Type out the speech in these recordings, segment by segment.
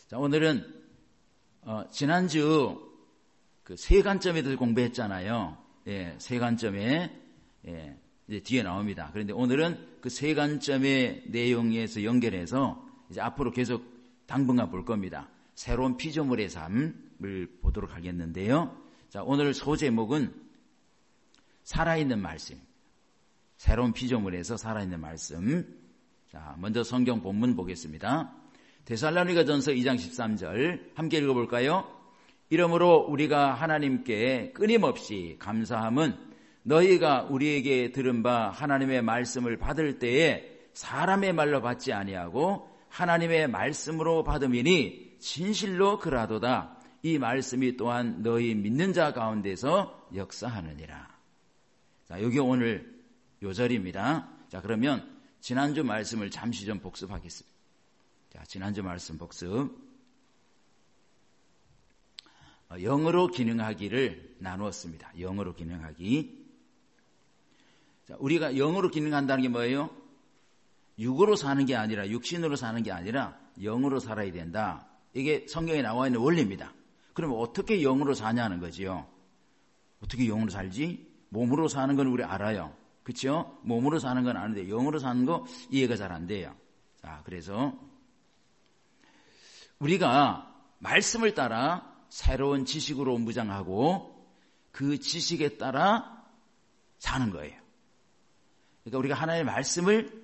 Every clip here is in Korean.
자, 오늘은 지난주 그 세 관점에 대해서 공부했잖아요. 예, 세 관점에 이제 뒤에 나옵니다. 그런데 오늘은 그 세 관점의 내용에서 연결해서 이제 앞으로 계속 당분간 볼 겁니다. 새로운 피조물의 삶을 보도록 하겠는데요. 자, 오늘 소제목은 살아있는 말씀. 새로운 피조물에서 살아있는 말씀. 자, 먼저 성경 본문 보겠습니다. 데살로니가전서 2장 13절 함께 읽어볼까요? 이러므로 우리가 하나님께 끊임없이 감사함은 너희가 우리에게 들은 바 하나님의 말씀을 받을 때에 사람의 말로 받지 아니하고 하나님의 말씀으로 받음이니 진실로 그라도다. 이 말씀이 또한 너희 믿는 자 가운데서 역사하느니라. 자, 여기 오늘 요절입니다. 자, 그러면 지난주 말씀을 잠시 좀 복습하겠습니다. 자, 지난주 말씀 복습. 영으로 기능하기를 나누었습니다. 영으로 기능하기. 자, 우리가 영으로 기능한다는 게 뭐예요? 육으로 사는 게 아니라, 육신으로 사는 게 아니라 영으로 살아야 된다. 이게 성경에 나와 있는 원리입니다. 그러면 어떻게 영으로 사냐는 거지요. 어떻게 영으로 살지? 몸으로 사는 건 우리 알아요. 그렇죠? 몸으로 사는 건 아는데 영으로 사는 거 이해가 잘 안 돼요. 자, 그래서 우리가 말씀을 따라 새로운 지식으로 무장하고 그 지식에 따라 사는 거예요. 그러니까 우리가 하나님의 말씀을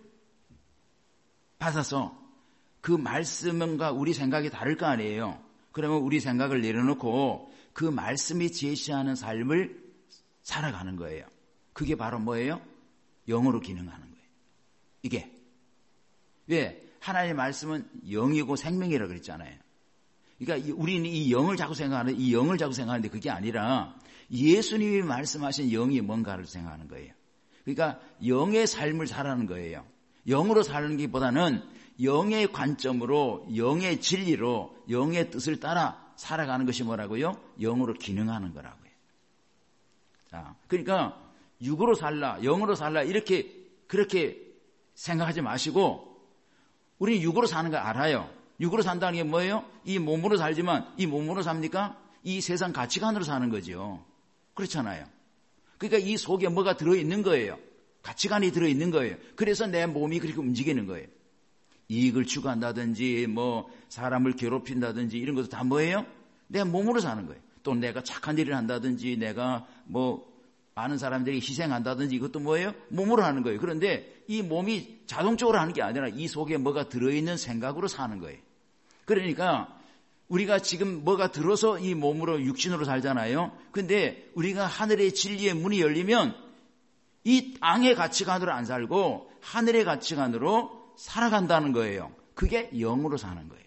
받아서 그 말씀과 우리 생각이 다를 거 아니에요. 그러면 우리 생각을 내려놓고 그 말씀이 제시하는 삶을 살아가는 거예요. 그게 바로 뭐예요? 영으로 기능하는 거예요. 이게. 왜? 하나님의 말씀은 영이고 생명이라고 그랬잖아요. 그러니까 우리는 이 영을 자꾸 생각하는데 그게 아니라 예수님이 말씀하신 영이 뭔가를 생각하는 거예요. 그러니까 영의 삶을 살아가는 거예요. 영으로 사는 것보다는 영의 관점으로, 영의 진리로, 영의 뜻을 따라 살아가는 것이 뭐라고요? 영으로 기능하는 거라고요. 자, 그러니까 육으로 살라, 영으로 살라 그렇게 생각하지 마시고 우리는 육으로 사는 걸 알아요. 육으로 산다는 게 뭐예요? 이 몸으로 살지만 이 몸으로 삽니까? 이 세상 가치관으로 사는 거죠. 그렇잖아요. 그러니까 이 속에 뭐가 들어있는 거예요. 가치관이 들어있는 거예요. 그래서 내 몸이 그렇게 움직이는 거예요. 이익을 추구한다든지 사람을 괴롭힌다든지 이런 것도 다 뭐예요? 내 몸으로 사는 거예요. 또 내가 착한 일을 한다든지 내가 많은 사람들이 희생한다든지 이것도 뭐예요? 몸으로 하는 거예요. 그런데 이 몸이 자동적으로 하는 게 아니라 이 속에 뭐가 들어있는 생각으로 사는 거예요. 그러니까 우리가 지금 뭐가 들어서 이 몸으로 육신으로 살잖아요. 근데 우리가 하늘의 진리의 문이 열리면 이 땅의 가치관으로 안 살고 하늘의 가치관으로 살아간다는 거예요. 그게 영으로 사는 거예요.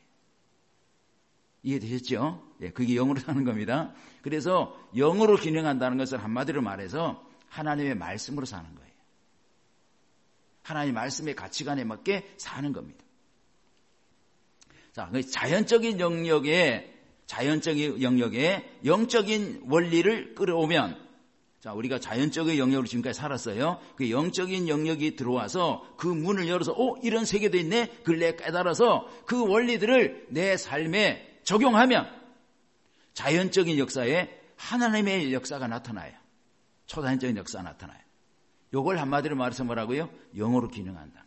이해되셨죠? 예, 그게 영으로 사는 겁니다. 그래서 영으로 기능한다는 것을 한마디로 말해서 하나님의 말씀으로 사는 거예요. 하나님의 말씀의 가치관에 맞게 사는 겁니다. 자, 자연적인 영역에 영적인 원리를 끌어오면, 자, 우리가 자연적인 영역으로 지금까지 살았어요. 그 영적인 영역이 들어와서 그 문을 열어서, 이런 세계도 있네? 그걸 내가 깨달아서 그 원리들을 내 삶에 적용하면 자연적인 역사에 하나님의 역사가 나타나요. 초자연적인 역사가 나타나요. 요걸 한마디로 말해서 뭐라고요? 영으로 기능한다.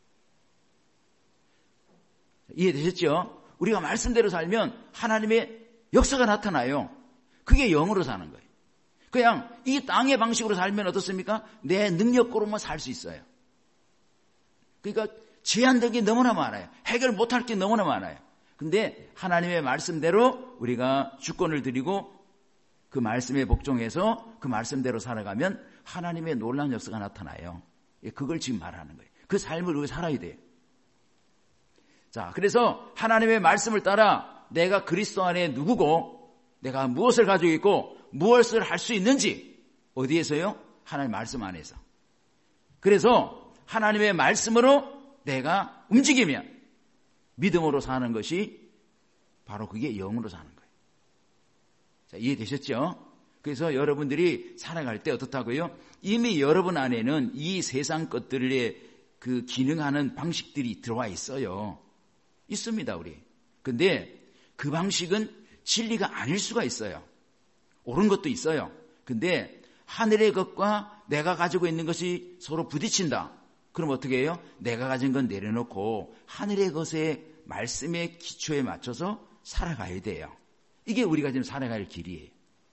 이해되셨죠? 우리가 말씀대로 살면 하나님의 역사가 나타나요. 그게 영으로 사는 거예요. 그냥 이 땅의 방식으로 살면 어떻습니까? 내 능력으로만 살 수 있어요. 그러니까 제한된 게 너무나 많아요. 해결 못할 게 너무나 많아요. 근데 하나님의 말씀대로 우리가 주권을 드리고 그 말씀에 복종해서 그 말씀대로 살아가면 하나님의 놀라운 역사가 나타나요. 그걸 지금 말하는 거예요. 그 삶을 우리가 살아야 돼요. 자, 그래서 하나님의 말씀을 따라 내가 그리스도 안에 누구고 내가 무엇을 가지고 있고 무엇을 할 수 있는지 어디에서요? 하나님의 말씀 안에서. 그래서 하나님의 말씀으로 내가 움직이면 믿음으로 사는 것이 바로 그게 영으로 사는 거예요. 자, 이해되셨죠? 그래서 여러분들이 살아갈 때 어떻다고요? 이미 여러분 안에는 이 세상 것들의 그 기능하는 방식들이 들어와 있어요. 있습니다, 우리. 근데 그 방식은 진리가 아닐 수가 있어요. 옳은 것도 있어요. 근데 하늘의 것과 내가 가지고 있는 것이 서로 부딪힌다. 그럼 어떻게 해요? 내가 가진 건 내려놓고 하늘의 것의 말씀의 기초에 맞춰서 살아가야 돼요. 이게 우리가 지금 살아갈 길이에요.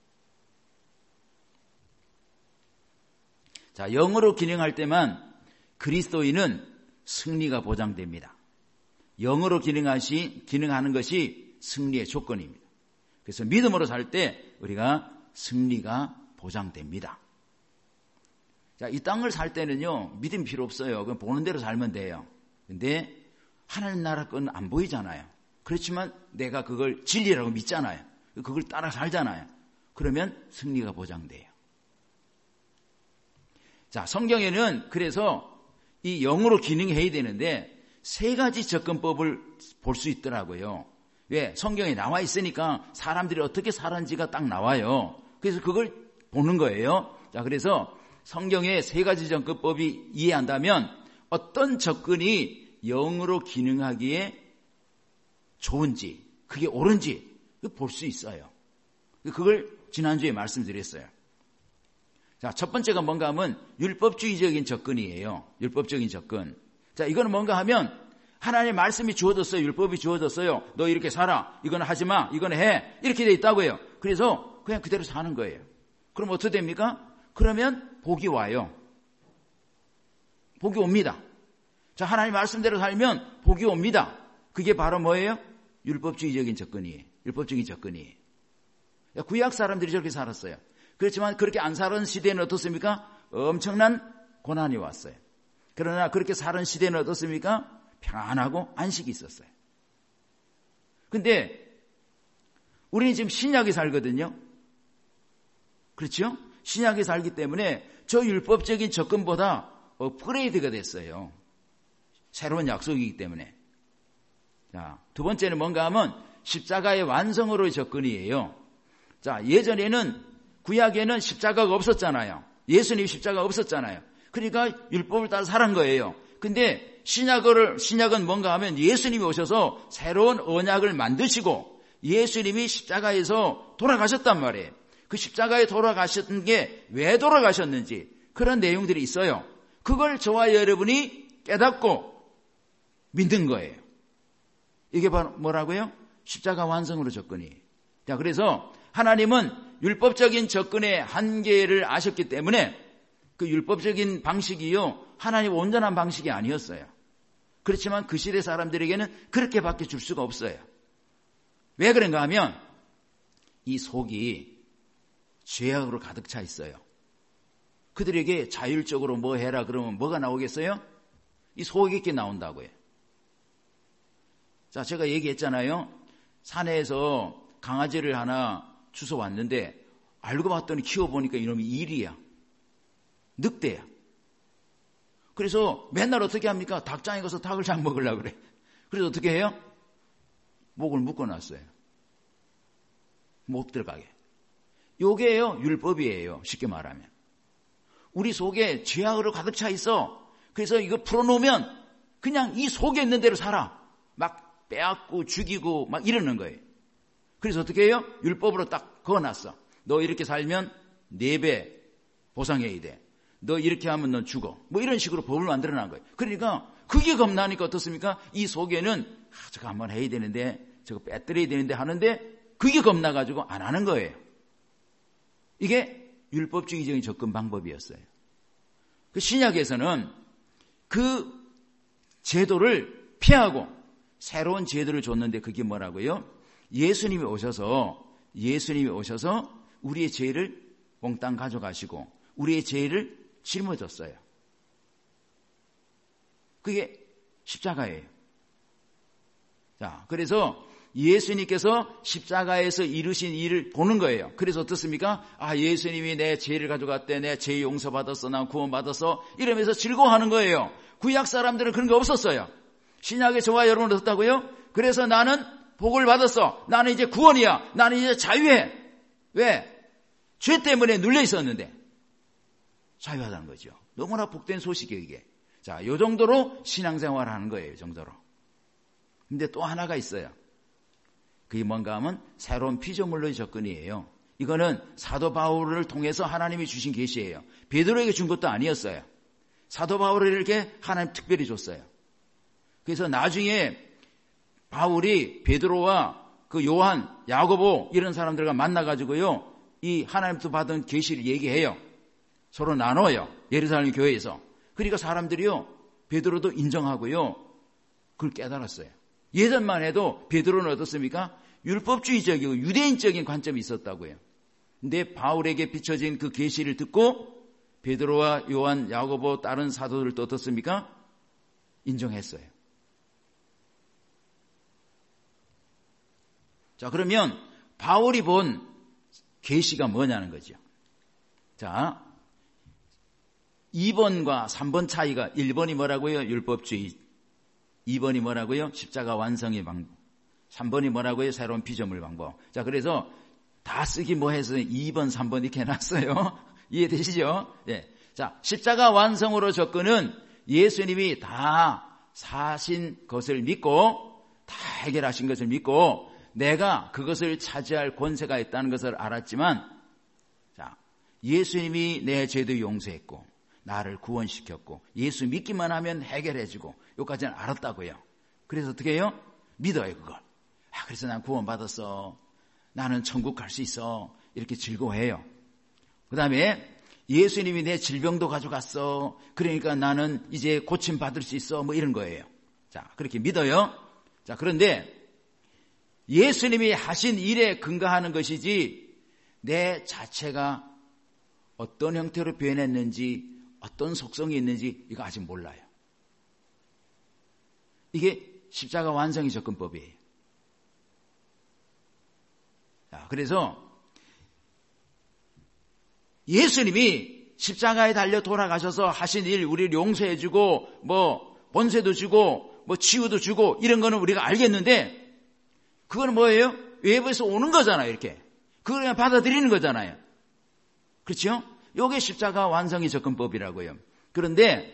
자, 영으로 기능할 때만 그리스도인은 승리가 보장됩니다. 영으로 기능하는 것이 승리의 조건입니다. 그래서 믿음으로 살 때 우리가 승리가 보장됩니다. 자, 이 땅을 살 때는요, 믿음 필요 없어요. 그냥 보는 대로 살면 돼요. 근데 하나님 나라 건 안 보이잖아요. 그렇지만 내가 그걸 진리라고 믿잖아요. 그걸 따라 살잖아요. 그러면 승리가 보장돼요. 자, 성경에는 그래서 이 영으로 기능해야 되는데 세 가지 접근법을 볼 수 있더라고요. 왜? 성경에 나와 있으니까 사람들이 어떻게 살았는지가 딱 나와요. 그래서 그걸 보는 거예요. 자, 그래서 성경의 세 가지 접근법이 이해한다면 어떤 접근이 영으로 기능하기에 좋은지, 그게 옳은지 볼 수 있어요. 그걸 지난주에 말씀드렸어요. 자, 첫 번째가 뭔가 하면 율법주의적인 접근이에요. 율법적인 접근. 자, 이거는 뭔가 하면 하나님의 말씀이 주어졌어요. 율법이 주어졌어요. 너 이렇게 살아. 이거는 하지 마. 이거는 해. 이렇게 돼 있다고요. 그래서 그냥 그대로 사는 거예요. 그럼 어떻게 됩니까? 그러면 복이 와요. 복이 옵니다. 자, 하나님 말씀대로 살면 복이 옵니다. 그게 바로 뭐예요? 율법주의적인 접근이에요. 율법적인 접근이에요. 구약 사람들이 저렇게 살았어요. 그렇지만 그렇게 안 살은 시대는 어떻습니까? 엄청난 고난이 왔어요. 그러나 그렇게 살은 시대는 어떻습니까? 평안하고 안식이 있었어요. 근데 우리는 지금 신약에 살거든요. 그렇죠? 신약에 살기 때문에 저 율법적인 접근보다 업그레이드가 됐어요. 새로운 약속이기 때문에. 자, 두 번째는 뭔가 하면 십자가의 완성으로의 접근이에요. 자, 예전에는 구약에는 십자가가 없었잖아요. 예수님 십자가가 없었잖아요. 그러니까 율법을 따라 살은 거예요. 근데 신약은 뭔가 하면 예수님이 오셔서 새로운 언약을 만드시고 예수님이 십자가에서 돌아가셨단 말이에요. 그 십자가에 돌아가셨던 게 왜 돌아가셨는지 그런 내용들이 있어요. 그걸 저와 여러분이 깨닫고 믿는 거예요. 이게 바로 뭐라고요? 십자가 완성으로 접근이. 자, 그래서 하나님은 율법적인 접근의 한계를 아셨기 때문에 그 율법적인 방식이요, 하나님 온전한 방식이 아니었어요. 그렇지만 그 시대 사람들에게는 그렇게밖에 줄 수가 없어요. 왜 그런가 하면 이 속이 죄악으로 가득 차 있어요. 그들에게 자율적으로 뭐 해라 그러면 뭐가 나오겠어요? 이 속이 이렇게 나온다고요. 자, 제가 얘기했잖아요. 산에서 강아지를 하나 주워왔는데 알고 봤더니 키워보니까 이놈이 일이야. 늑대야. 그래서 맨날 어떻게 합니까? 닭장에 가서 닭을 잘 먹으려고 그래. 그래서 어떻게 해요? 목을 묶어놨어요. 못 들어가게. 요게요, 율법이에요. 쉽게 말하면. 우리 속에 죄악으로 가득 차 있어. 그래서 이거 풀어놓으면 그냥 이 속에 있는 대로 살아. 막 빼앗고 죽이고 막 이러는 거예요. 그래서 어떻게 해요? 율법으로 딱 그어놨어. 너 이렇게 살면 4배 보상해야 돼. 너 이렇게 하면 넌 죽어. 뭐 이런 식으로 법을 만들어놓은 거예요. 그러니까 그게 겁나니까 어떻습니까? 이 속에는 저거 한번 해야 되는데 저거 빼뜨려야 되는데 하는데 그게 겁나가지고 안 하는 거예요. 이게 율법주의적인 접근 방법이었어요. 그 신약에서는 그 제도를 피하고 새로운 제도를 줬는데 그게 뭐라고요? 예수님이 오셔서 우리의 죄를 몽땅 가져가시고 우리의 죄를 짊어졌어요. 그게 십자가예요. 자, 그래서 예수님께서 십자가에서 이루신 일을 보는 거예요. 그래서 어떻습니까? 아, 예수님이 내 죄를 가져갔대. 내 죄 용서받았어. 난 구원받았어. 이러면서 즐거워하는 거예요. 구약 사람들은 그런 게 없었어요. 신약에 저와 여러분을 얻었다고요? 그래서 나는 복을 받았어. 나는 이제 구원이야. 나는 이제 자유해. 왜? 죄 때문에 눌려 있었는데 자유하다는 거죠. 너무나 복된 소식이에요, 이게. 자, 요 정도로 신앙생활을 하는 거예요, 이 정도로. 근데 또 하나가 있어요. 그게 뭔가 하면 새로운 피조물로의 접근이에요. 이거는 사도 바울을 통해서 하나님이 주신 계시예요. 베드로에게 준 것도 아니었어요. 사도 바울에게 하나님 특별히 줬어요. 그래서 나중에 바울이 베드로와 그 요한, 야고보 이런 사람들과 만나가지고요, 이 하나님부터 받은 계시를 얘기해요. 서로 나눠요. 예루살렘 교회에서. 그러니까 사람들이요, 베드로도 인정하고요, 그걸 깨달았어요. 예전만 해도 베드로는 어떻습니까? 율법주의적이고 유대인적인 관점이 있었다고요. 근데 바울에게 비춰진 그 계시를 듣고 베드로와 요한, 야고보 다른 사도들도 어떻습니까? 인정했어요. 자, 그러면 바울이 본 계시가 뭐냐는 거죠. 자, 2번과 3번 차이가 1번이 뭐라고요? 율법주의. 2번이 뭐라고요? 십자가 완성의 방법. 3번이 뭐라고요? 새로운 피조물 방법. 자, 그래서 다 쓰기 뭐 해서 2번, 3번 이렇게 해놨어요. 이해되시죠? 네. 자, 십자가 완성으로 접근은 예수님이 다 사신 것을 믿고, 다 해결하신 것을 믿고, 내가 그것을 차지할 권세가 있다는 것을 알았지만, 자, 예수님이 내 죄도 용서했고, 나를 구원시켰고, 예수 믿기만 하면 해결해주고, 여기까지는 알았다고요. 그래서 어떻게 해요? 믿어요, 그걸. 그래서 난 구원받았어. 나는 천국 갈 수 있어. 이렇게 즐거워해요. 그 다음에 예수님이 내 질병도 가져갔어. 그러니까 나는 이제 고침받을 수 있어. 뭐 이런 거예요. 자, 그렇게 믿어요. 자, 그런데 예수님이 하신 일에 근거하는 것이지 내 자체가 어떤 형태로 변했는지, 어떤 속성이 있는지 이거 아직 몰라요. 이게 십자가 완성의 접근법이에요. 자, 그래서 예수님이 십자가에 달려 돌아가셔서 하신 일, 우리를 용서해주고, 뭐 번세도 주고, 뭐 치유도 주고 이런 거는 우리가 알겠는데, 그거는 뭐예요? 외부에서 오는 거잖아요, 이렇게. 그걸 그냥 받아들이는 거잖아요. 그렇죠? 요게 십자가 완성의 접근법이라고요. 그런데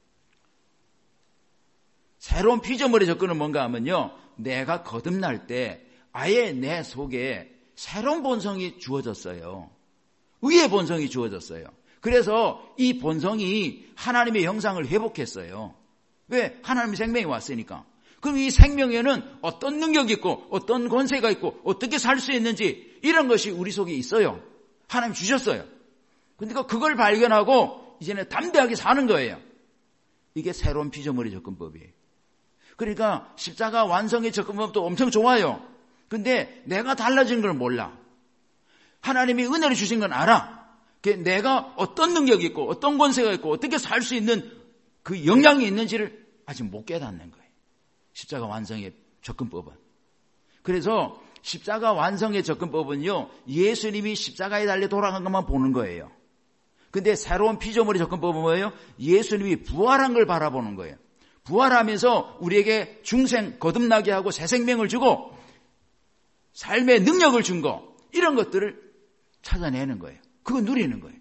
새로운 피조물의 접근은 뭔가 하면요, 내가 거듭날 때 아예 내 속에 새로운 본성이 주어졌어요. 의의 본성이 주어졌어요. 그래서 이 본성이 하나님의 형상을 회복했어요. 왜? 하나님의 생명이 왔으니까. 그럼 이 생명에는 어떤 능력이 있고 어떤 권세가 있고 어떻게 살 수 있는지 이런 것이 우리 속에 있어요. 하나님 주셨어요. 그러니까 그걸 발견하고 이제는 담대하게 사는 거예요. 이게 새로운 피조물의 접근법이에요. 그러니까 십자가 완성의 접근법도 엄청 좋아요. 근데 내가 달라진 걸 몰라. 하나님이 은혜를 주신 건 알아. 내가 어떤 능력이 있고 어떤 권세가 있고 어떻게 살 수 있는 그 영향이 있는지를 아직 못 깨닫는 거예요. 십자가 완성의 접근법은. 그래서 십자가 완성의 접근법은요, 예수님이 십자가에 달려 돌아간 것만 보는 거예요. 근데 새로운 피조물의 접근법은 뭐예요? 예수님이 부활한 걸 바라보는 거예요. 부활하면서 우리에게 중생 거듭나게 하고 새 생명을 주고 삶의 능력을 준 거, 이런 것들을 찾아내는 거예요. 그거 누리는 거예요.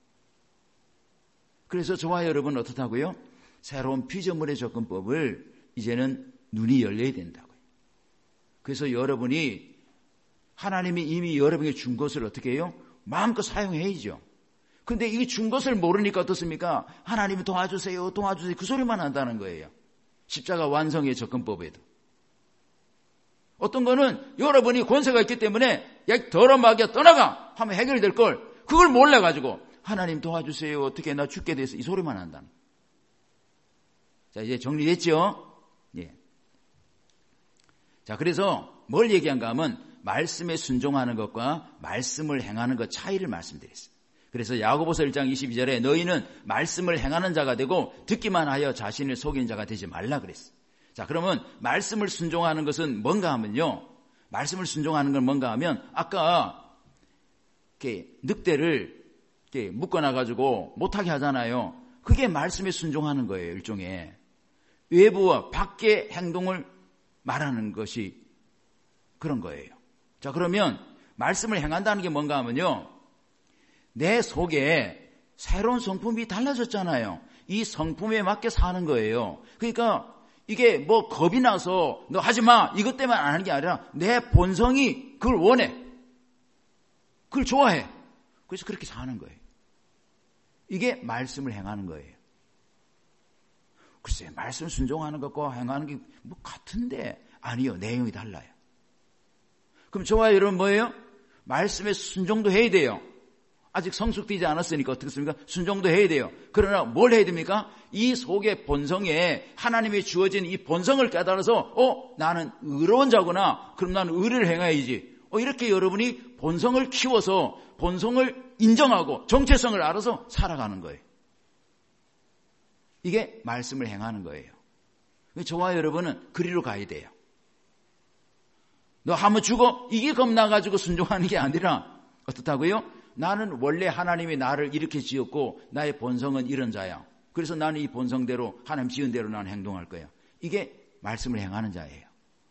그래서 저와 여러분 어떻다고요? 새로운 피조물의 접근법을 이제는 눈이 열려야 된다고요. 그래서 여러분이 하나님이 이미 여러분에게 준 것을 어떻게 해요? 마음껏 사용해야죠. 근데 이 준 것을 모르니까 어떻습니까? 하나님이 도와주세요, 도와주세요. 그 소리만 한다는 거예요. 십자가 완성의 접근법에도. 어떤 거는 여러분이 권세가 있기 때문에 야, 더러운 마귀야 떠나가 하면 해결될 걸, 그걸 몰라가지고 하나님 도와주세요, 어떻게 나 죽게 돼서 이 소리만 한다는. 자, 이제 정리됐죠? 예. 자, 그래서 뭘 얘기한가 하면 말씀에 순종하는 것과 말씀을 행하는 것 차이를 말씀드렸어요. 그래서 야고보서 1장 22절에 너희는 말씀을 행하는 자가 되고 듣기만 하여 자신을 속이는 자가 되지 말라 그랬어요. 자, 그러면 말씀을 순종하는 것은 뭔가 하면요, 말씀을 순종하는 건 뭔가 하면 아까 이렇게 늑대를 이렇게 묶어놔가지고 못하게 하잖아요. 그게 말씀에 순종하는 거예요. 일종의 외부와 밖의 행동을 말하는 것이 그런 거예요. 자, 그러면 말씀을 행한다는 게 뭔가 하면요, 내 속에 새로운 성품이 달라졌잖아요. 이 성품에 맞게 사는 거예요. 그러니까 이게 뭐 겁이 나서 너 하지 마 이것 때문에 안 하는 게 아니라 내 본성이 그걸 원해. 그걸 좋아해. 그래서 그렇게 사는 거예요. 이게 말씀을 행하는 거예요. 글쎄 말씀 순종하는 것과 행하는 게 뭐 같은데 아니요. 내용이 달라요. 그럼 저와 여러분 뭐예요? 말씀에 순종도 해야 돼요. 아직 성숙되지 않았으니까 어떻겠습니까? 순종도 해야 돼요. 그러나 뭘 해야 됩니까? 이 속의 본성에 하나님이 주어진 이 본성을 깨달아서 나는 의로운 자구나. 그럼 나는 의를 행해야지. 이렇게 여러분이 본성을 키워서 본성을 인정하고 정체성을 알아서 살아가는 거예요. 이게 말씀을 행하는 거예요. 저와 여러분은 그리로 가야 돼요. 너 하면 죽어? 이게 겁나가지고 순종하는 게 아니라 어떻다고요? 나는 원래 하나님이 나를 이렇게 지었고 나의 본성은 이런 자야. 그래서 나는 이 본성대로 하나님 지은 대로 나는 행동할 거야. 이게 말씀을 행하는 자예요.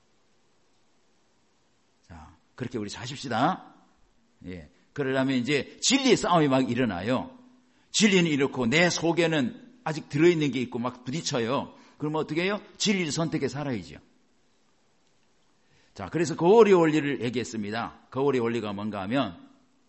자, 그렇게 우리 사십시다. 예. 그러려면 이제 진리의 싸움이 막 일어나요. 진리는 이렇고 내 속에는 아직 들어있는 게 있고 막 부딪혀요. 그러면 어떻게 해요? 진리를 선택해 살아야죠. 자, 그래서 거울의 원리를 얘기했습니다. 거울의 원리가 뭔가 하면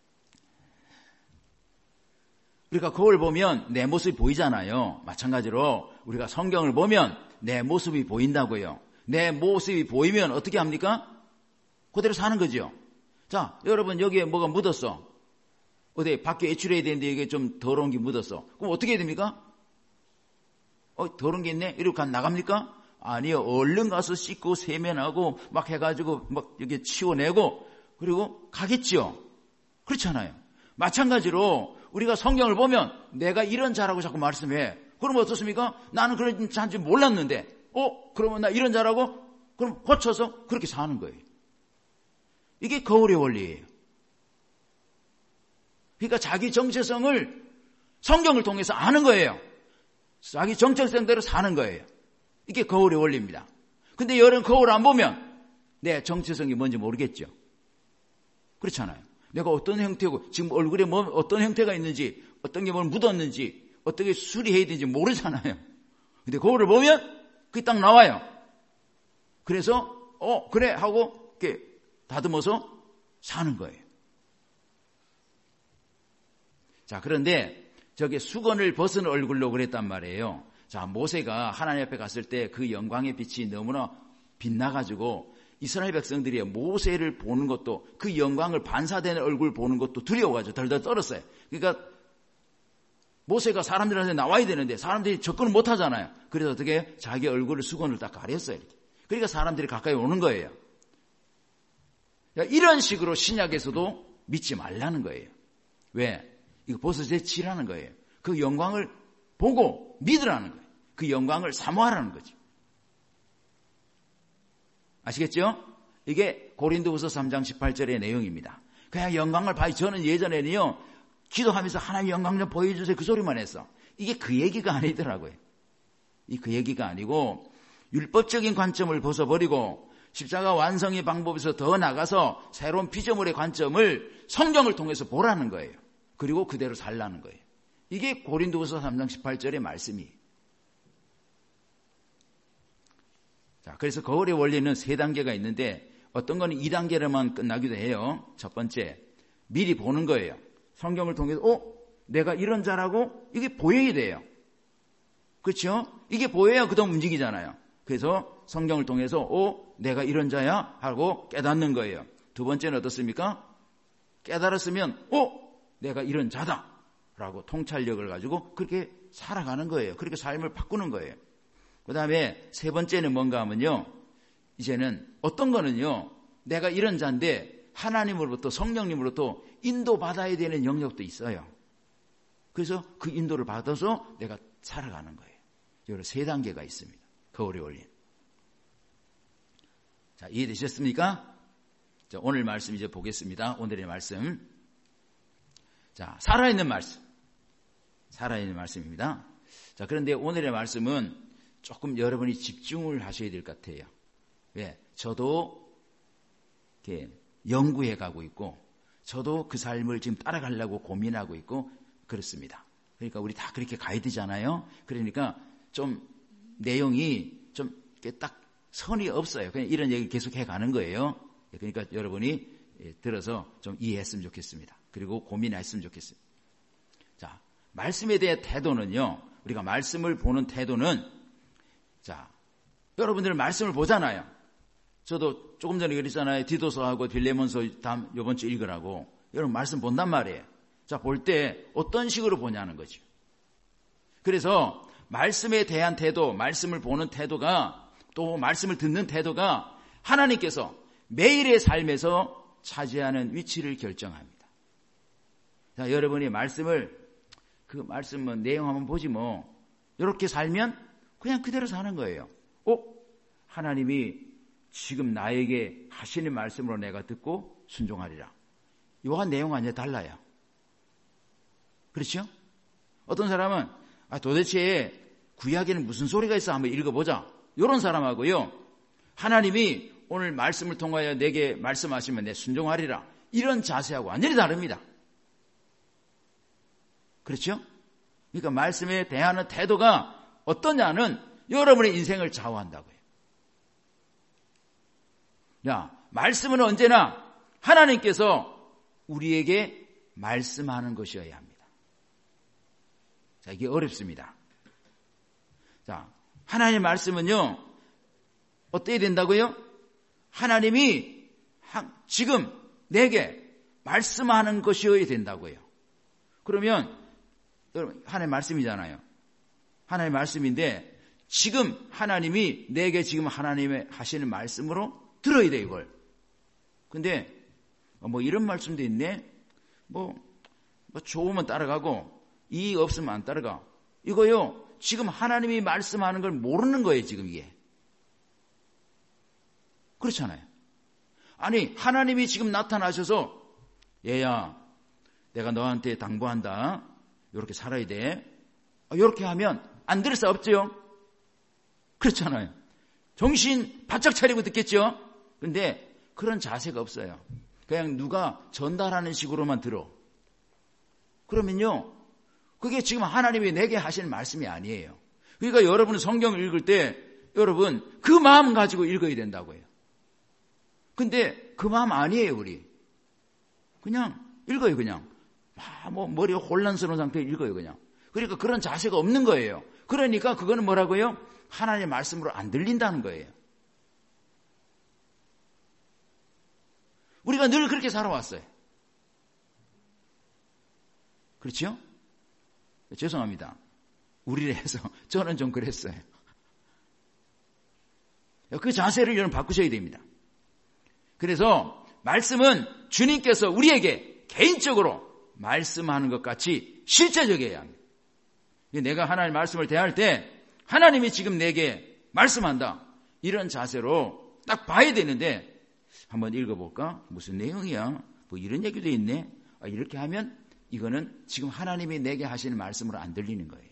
우리가 거울 보면 내 모습이 보이잖아요. 마찬가지로 우리가 성경을 보면 내 모습이 보인다고요. 내 모습이 보이면 어떻게 합니까? 그대로 사는 거죠. 자, 여러분 여기에 뭐가 묻었어. 어디 밖에 외출해야 되는데 이게 좀 더러운 게 묻었어. 그럼 어떻게 해야 됩니까? 더러운 게 있네? 이러고 나갑니까? 아니요. 얼른 가서 씻고 세면하고 막 해가지고 막 이렇게 치워내고 그리고 가겠죠. 그렇잖아요. 마찬가지로 우리가 성경을 보면 내가 이런 자라고 자꾸 말씀해. 그러면 어떻습니까? 나는 그런 자인지 몰랐는데 그러면 나 이런 자라고? 그럼 고쳐서 그렇게 사는 거예요. 이게 거울의 원리예요. 그러니까 자기 정체성을 성경을 통해서 아는 거예요. 자기 정체성대로 사는 거예요. 이게 거울의 원리입니다. 근데 여러분 거울 안 보면 내 정체성이 뭔지 모르겠죠. 그렇잖아요. 내가 어떤 형태고 지금 얼굴에 뭐 어떤 형태가 있는지 어떤 게 뭘 묻었는지 어떻게 수리해야 되는지 모르잖아요. 근데 거울을 보면 그게 딱 나와요. 그래서 그래 하고 이렇게 다듬어서 사는 거예요. 자, 그런데 저게 수건을 벗은 얼굴로 그랬단 말이에요. 자, 모세가 하나님 앞에 갔을 때 그 영광의 빛이 너무나 빛나가지고 이스라엘 백성들이 모세를 보는 것도 그 영광을 반사되는 얼굴 보는 것도 두려워가지고 덜덜 떨었어요. 그러니까 모세가 사람들한테 나와야 되는데 사람들이 접근을 못 하잖아요. 그래서 어떻게 자기 얼굴을 수건을 딱 가렸어요. 이렇게. 그러니까 사람들이 가까이 오는 거예요. 이런 식으로 신약에서도 믿지 말라는 거예요. 왜? 이거 버섯에 치라는 거예요. 그 영광을 보고 믿으라는 거예요. 그 영광을 사모하라는 거죠. 아시겠죠? 이게 고린도후서 3장 18절의 내용입니다. 그냥 영광을 봐요. 저는 예전에는요. 기도하면서 하나님 영광 좀 보여주세요. 그 소리만 했어. 이게 그 얘기가 아니더라고요. 그 얘기가 아니고 율법적인 관점을 벗어버리고 십자가 완성의 방법에서 더 나가서 새로운 피조물의 관점을 성경을 통해서 보라는 거예요. 그리고 그대로 살라는 거예요. 이게 고린도후서 3장 18절의 말씀이에요. 자, 그래서 거울의 원리는 3단계가 있는데 어떤 거는 2단계로만 끝나기도 해요. 첫 번째, 미리 보는 거예요. 성경을 통해서 내가 이런 자라고 이게 보여야 돼요. 그렇죠? 이게 보여야 그다음 움직이잖아요. 그래서 성경을 통해서 내가 이런 자야 하고 깨닫는 거예요. 두 번째는 어떻습니까? 깨달았으면 내가 이런 자다라고 통찰력을 가지고 그렇게 살아가는 거예요. 그렇게 삶을 바꾸는 거예요. 그 다음에 세 번째는 뭔가 하면요. 이제는 어떤 거는요. 내가 이런 자인데 하나님으로부터 성령님으로부터 인도받아야 되는 영역도 있어요. 그래서 그 인도를 받아서 내가 살아가는 거예요. 여러 3단계가 있습니다. 거울의 원리. 자, 이해되셨습니까? 자, 오늘 말씀 이제 보겠습니다. 오늘의 말씀. 자, 살아있는 말씀. 살아있는 말씀입니다. 자, 그런데 오늘의 말씀은 조금 여러분이 집중을 하셔야 될 것 같아요. 왜? 저도 이렇게 연구해 가고 있고, 저도 그 삶을 지금 따라가려고 고민하고 있고, 그렇습니다. 그러니까 우리 다 그렇게 가야 되잖아요. 그러니까 좀 내용이 좀 딱 선이 없어요. 그냥 이런 얘기를 계속 해가는 거예요. 그러니까 여러분이 들어서 좀 이해했으면 좋겠습니다. 그리고 고민했으면 좋겠습니다. 자, 말씀에 대한 태도는요. 우리가 말씀을 보는 태도는, 자, 여러분들 말씀을 보잖아요. 저도 조금 전에 그랬잖아요. 디도서하고 빌레몬서 이번 주 읽으라고. 여러분 말씀 본단 말이에요. 자, 볼 때 어떤 식으로 보냐는 거죠. 그래서 말씀에 대한 태도, 말씀을 보는 태도가, 또 말씀을 듣는 태도가 하나님께서 매일의 삶에서 차지하는 위치를 결정합니다. 자, 여러분이 그 말씀 내용 한번 보지 뭐. 이렇게 살면 그냥 그대로 사는 거예요. 하나님이 지금 나에게 하시는 말씀으로 내가 듣고 순종하리라. 이와 내용 아니야 달라요. 그렇죠? 어떤 사람은 도대체 구약에는 무슨 소리가 있어 한번 읽어보자. 이런 사람하고요. 하나님이 오늘 말씀을 통하여 내게 말씀하시면 내 순종하리라. 이런 자세하고 완전히 다릅니다. 그렇죠? 그러니까 말씀에 대하는 태도가 어떠냐는 여러분의 인생을 좌우한다고요. 야, 말씀은 언제나 하나님께서 우리에게 말씀하는 것이어야 합니다. 자, 이게 어렵습니다. 자, 하나님의 말씀은요, 어떻게 된다고요? 하나님이 지금 내게 말씀하는 것이어야 된다고요. 그러면, 여러분, 하나님의 말씀이잖아요. 하나님의 말씀인데, 지금 하나님이 내게 지금 하나님의 하시는 말씀으로 들어야 돼, 이걸. 근데, 이런 말씀도 있네? 좋으면 따라가고, 이익 없으면 안 따라가. 이거요, 지금 하나님이 말씀하는 걸 모르는 거예요, 지금 이게. 그렇잖아요. 아니, 하나님이 지금 나타나셔서, 얘야, 내가 너한테 당부한다. 이렇게 살아야 돼. 이렇게 하면 안 들을 수 없죠? 그렇잖아요. 정신 바짝 차리고 듣겠죠? 근데 그런 자세가 없어요. 그냥 누가 전달하는 식으로만 들어. 그러면요, 그게 지금 하나님이 내게 하시는 말씀이 아니에요. 그러니까 여러분은 성경을 읽을 때 여러분 그 마음 가지고 읽어야 된다고요. 근데 그 마음 아니에요, 우리. 그냥 읽어요, 그냥. 머리가 혼란스러운 상태에 읽어요, 그냥. 그러니까 그런 자세가 없는 거예요. 그러니까 그거는 뭐라고요? 하나님의 말씀으로 안 들린다는 거예요. 우리가 늘 그렇게 살아왔어요. 그렇죠? 죄송합니다. 우리를 해서 저는 좀 그랬어요. 그 자세를 여러분 바꾸셔야 됩니다. 그래서 말씀은 주님께서 우리에게 개인적으로 말씀하는 것 같이 실제적이어야 합니다. 내가 하나님의 말씀을 대할 때 하나님이 지금 내게 말씀한다. 이런 자세로 딱 봐야 되는데 한번 읽어볼까? 무슨 내용이야? 이런 얘기도 있네. 이렇게 하면 이거는 지금 하나님이 내게 하시는 말씀으로 안 들리는 거예요.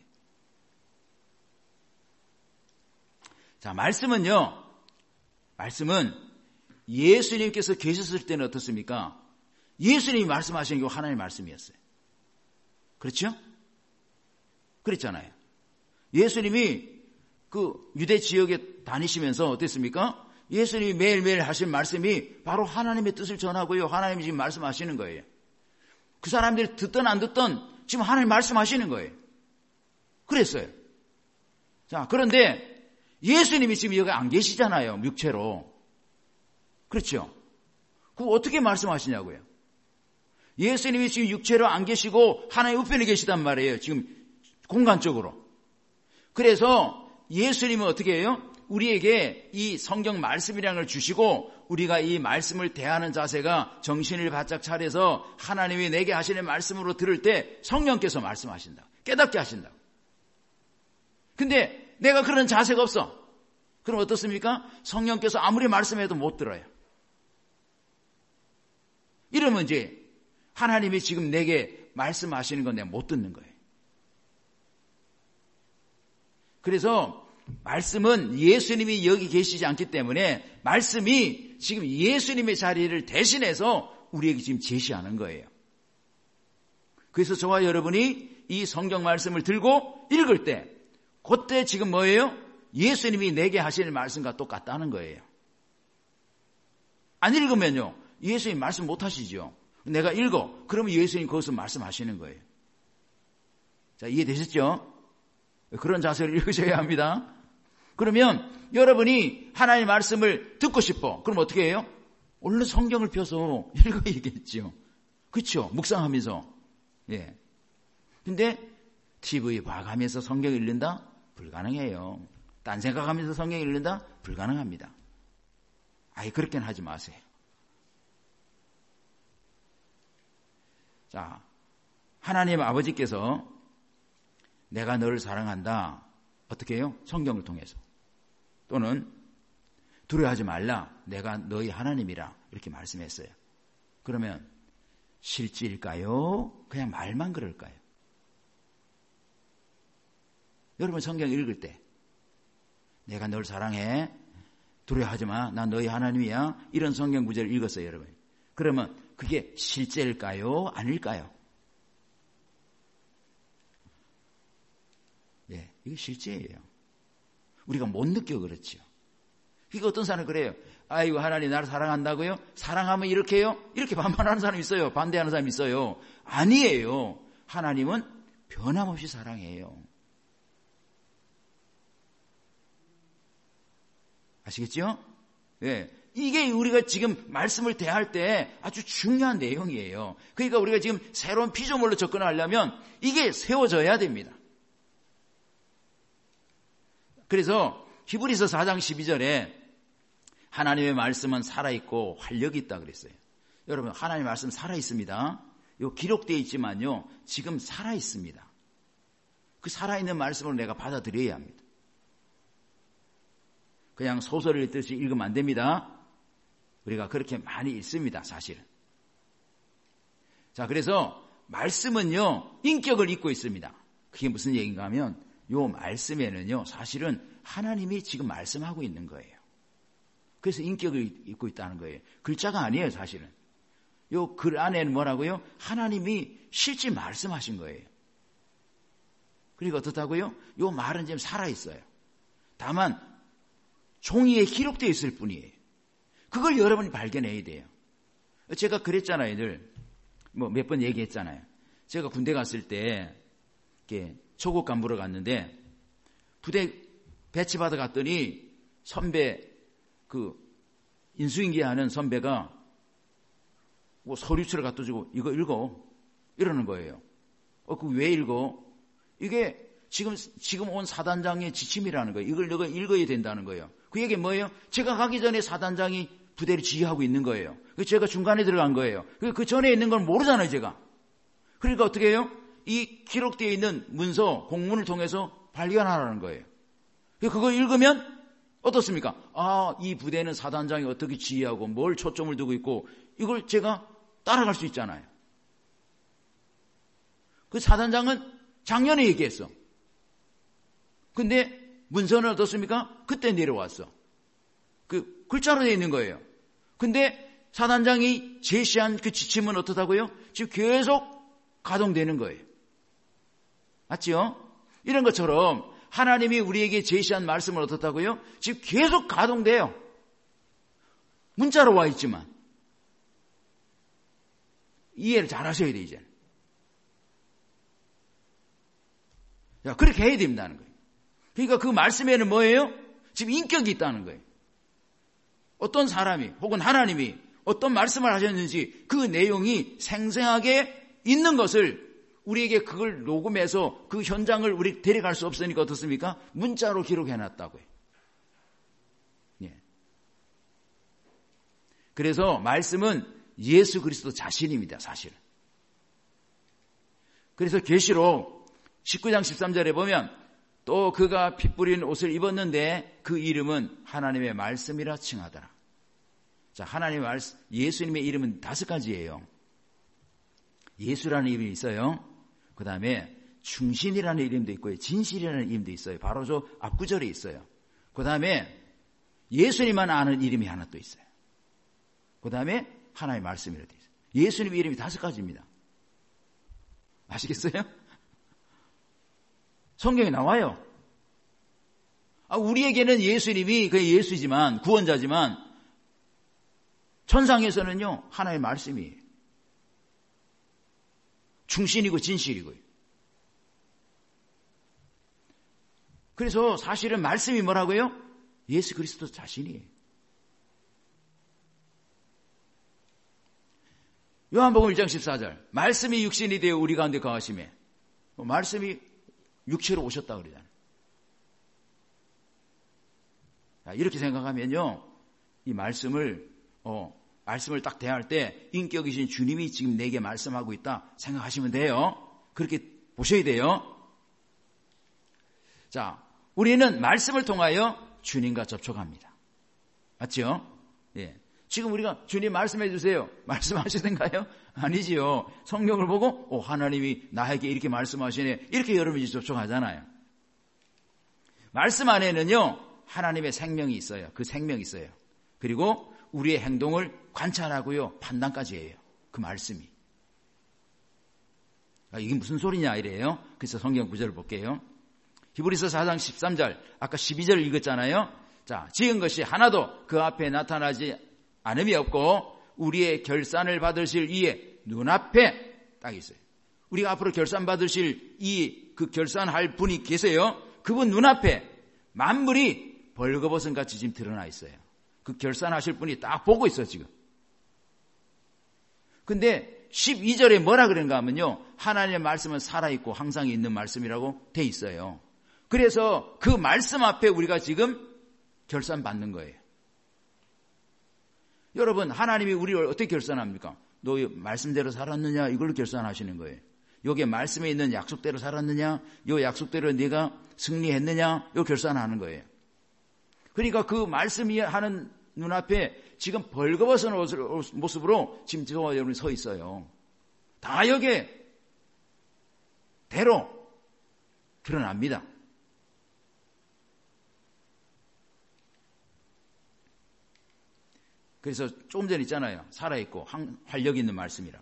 자, 말씀은 예수님께서 계셨을 때는 어떻습니까? 예수님이 말씀하시는 게 하나님의 말씀이었어요. 그렇죠? 그랬잖아요. 예수님이 그 유대 지역에 다니시면서 어땠습니까? 예수님이 매일매일 하신 말씀이 바로 하나님의 뜻을 전하고요. 하나님이 지금 말씀하시는 거예요. 그 사람들이 듣든 안 듣든 지금 하나님 말씀하시는 거예요. 그랬어요. 자, 그런데 예수님이 지금 여기 안 계시잖아요. 육체로. 그렇죠? 그거 어떻게 말씀하시냐고요. 예수님이 지금 육체로 안 계시고 하나님 우편에 계시단 말이에요. 지금 공간적으로. 그래서 예수님은 어떻게 해요? 우리에게 이 성경 말씀이라는 걸 주시고 우리가 이 말씀을 대하는 자세가 정신을 바짝 차려서 하나님이 내게 하시는 말씀으로 들을 때 성령께서 말씀하신다. 깨닫게 하신다. 근데 내가 그런 자세가 없어. 그럼 어떻습니까? 성령께서 아무리 말씀해도 못 들어요. 이러면 이제 하나님이 지금 내게 말씀하시는 건 내가 못 듣는 거예요. 그래서 말씀은 예수님이 여기 계시지 않기 때문에 말씀이 지금 예수님의 자리를 대신해서 우리에게 지금 제시하는 거예요. 그래서 저와 여러분이 이 성경 말씀을 들고 읽을 때 그때 지금 뭐예요? 예수님이 내게 하시는 말씀과 똑같다는 거예요. 안 읽으면요, 예수님 말씀 못 하시죠. 내가 읽어. 그러면 예수님 거기서 말씀하시는 거예요. 자, 이해되셨죠? 그런 자세를 읽으셔야 합니다. 그러면 여러분이 하나님의 말씀을 듣고 싶어. 그럼 어떻게 해요? 얼른 성경을 펴서 읽어야겠죠. 그렇죠? 묵상하면서. 예. 근데 TV 봐가면서 성경 읽는다? 불가능해요. 딴 생각하면서 성경 읽는다? 불가능합니다. 아예 그렇게는 하지 마세요. 자, 하나님 아버지께서 내가 너를 사랑한다. 어떻게 해요? 성경을 통해서. 또는 두려워하지 말라. 내가 너희 하나님이라. 이렇게 말씀했어요. 그러면 실질일까요? 그냥 말만 그럴까요? 여러분 성경 읽을 때 내가 널 사랑해. 두려워하지 마. 난 너희 하나님이야. 이런 성경 구절을 읽었어요, 여러분. 그러면 그게 실제일까요? 아닐까요? 예, 이게 실제예요. 우리가 못 느껴 그렇죠. 그러니까 어떤 사람은 그래요. 아이고 하나님 나를 사랑한다고요? 사랑하면 이렇게 해요? 이렇게 반발하는 사람이 있어요. 반대하는 사람이 있어요. 아니에요. 하나님은 변함없이 사랑해요. 아시겠죠? 예. 이게 우리가 지금 말씀을 대할 때 아주 중요한 내용이에요. 그러니까 우리가 지금 새로운 피조물로 접근하려면 이게 세워져야 됩니다. 그래서 히브리서 4장 12절에 하나님의 말씀은 살아있고 활력이 있다 그랬어요. 여러분 하나님의 말씀 살아있습니다. 요 기록되어 있지만요. 지금 살아있습니다. 그 살아있는 말씀을 내가 받아들여야 합니다. 그냥 소설을 읽듯이 읽으면 안 됩니다. 우리가 그렇게 많이 읽습니다. 사실은. 자, 그래서 말씀은요. 인격을 잇고 있습니다. 그게 무슨 얘기인가 하면 요 말씀에는요. 사실은 하나님이 지금 말씀하고 있는 거예요. 그래서 인격을 잇고 있다는 거예요. 글자가 아니에요. 사실은. 요 글 안에는 뭐라고요? 하나님이 실제 말씀하신 거예요. 그리고 어떻다고요? 요 말은 지금 살아있어요. 다만 종이에 기록되어 있을 뿐이에요. 그걸 여러분이 발견해야 돼요. 제가 그랬잖아요, 늘. 뭐 몇 번 얘기했잖아요. 제가 군대 갔을 때 이렇게 초급 간부로 갔는데 부대 배치받아 갔더니 선배 그 인수인계하는 선배가 뭐 서류치를 갖다 주고 이거 읽어 이러는 거예요. 그 왜 읽어? 이게 지금 온 사단장의 지침이라는 거예요. 이걸 너가 읽어야 된다는 거예요. 그 얘기 뭐예요? 제가 가기 전에 사단장이 부대를 지휘하고 있는 거예요. 제가 중간에 들어간 거예요. 그 전에 있는 건 모르잖아요, 제가. 그러니까 어떻게 해요? 이 기록되어 있는 문서, 공문을 통해서 발견하라는 거예요. 그걸 읽으면 어떻습니까? 아, 이 부대는 사단장이 어떻게 지휘하고 뭘 초점을 두고 있고 이걸 제가 따라갈 수 있잖아요. 그 사단장은 작년에 얘기했어. 근데 문서는 어떻습니까? 그때 내려왔어. 그 글자로 되어 있는 거예요. 근데 사단장이 제시한 그 지침은 어떻다고요? 지금 계속 가동되는 거예요. 맞죠? 이런 것처럼 하나님이 우리에게 제시한 말씀은 어떻다고요? 지금 계속 가동돼요. 문자로 와 있지만. 이해를 잘 하셔야 돼, 이제. 그렇게 해야 된다는 거예요. 그러니까 그 말씀에는 뭐예요? 지금 인격이 있다는 거예요. 어떤 사람이 혹은 하나님이 어떤 말씀을 하셨는지 그 내용이 생생하게 있는 것을 우리에게 그걸 녹음해서 그 현장을 우리 데려갈 수 없으니까 어떻습니까? 문자로 기록해놨다고요. 예. 그래서 말씀은 예수 그리스도 자신입니다. 사실은. 그래서 계시록 19장 13절에 보면 또 그가 피 뿌린 옷을 입었는데 그 이름은 하나님의 말씀이라 칭하더라. 자, 하나님의 말씀, 예수님의 이름은 5가지예요. 예수라는 이름이 있어요. 그 다음에 충신이라는 이름도 있고요. 진실이라는 이름도 있어요. 바로 저 앞구절에 있어요. 그 다음에 예수님만 아는 이름이 하나 또 있어요. 그 다음에 하나님의 말씀이라도 있어요. 예수님의 이름이 5가지입니다. 아시겠어요? 성경에 나와요. 우리에게는 예수님이 그 예수지만, 구원자지만, 천상에서는요, 하나님의 말씀이에요. 충신이고 진실이고요. 그래서 사실은 말씀이 뭐라고요? 예수 그리스도 자신이에요. 요한복음 1장 14절. 말씀이 육신이 되어 우리 가운데 거하심에. 말씀이 육체로 오셨다 그러잖아요. 이렇게 생각하면요, 이 말씀을 딱 대할 때 인격이신 주님이 지금 내게 말씀하고 있다 생각하시면 돼요. 그렇게 보셔야 돼요. 자, 우리는 말씀을 통하여 주님과 접촉합니다. 맞죠? 예. 지금 우리가 주님 말씀해 주세요. 말씀하시던가요? 아니지요. 성경을 보고 하나님이 나에게 이렇게 말씀하시네. 이렇게 여러분이 접촉하잖아요. 말씀 안에는요, 하나님의 생명이 있어요. 그 생명이 있어요. 그리고 우리의 행동을 관찰하고요, 판단까지 해요. 그 말씀이. 이게 무슨 소리냐 이래요. 그래서 성경 구절을 볼게요. 히브리서 4장 13절, 아까 12절 읽었잖아요. 자, 지은 것이 하나도 그 앞에 나타나지 않음이 없고 우리의 결산을 받으실 이의 눈앞에 딱 있어요. 우리가 앞으로 결산 받으실 그 결산할 분이 계세요. 그분 눈앞에 만물이 벌거벗은 같이 지금 드러나 있어요. 그 결산하실 분이 딱 보고 있어요, 지금. 근데 12절에 뭐라 그런가 하면요, 하나님의 말씀은 살아있고 항상 있는 말씀이라고 돼 있어요. 그래서 그 말씀 앞에 우리가 지금 결산받는 거예요. 여러분, 하나님이 우리를 어떻게 결산합니까? 너 말씀대로 살았느냐? 이걸로 결산하시는 거예요. 여기에 말씀에 있는 약속대로 살았느냐? 이 약속대로 네가 승리했느냐? 이거 결산하는 거예요. 그러니까 그 말씀이 하는 눈앞에 지금 벌거벗은 모습으로 지금 저와 여러분이 서 있어요. 다 여기에 대로 드러납니다. 그래서 조금 전에 있잖아요. 살아있고 활력 있는 말씀이라고.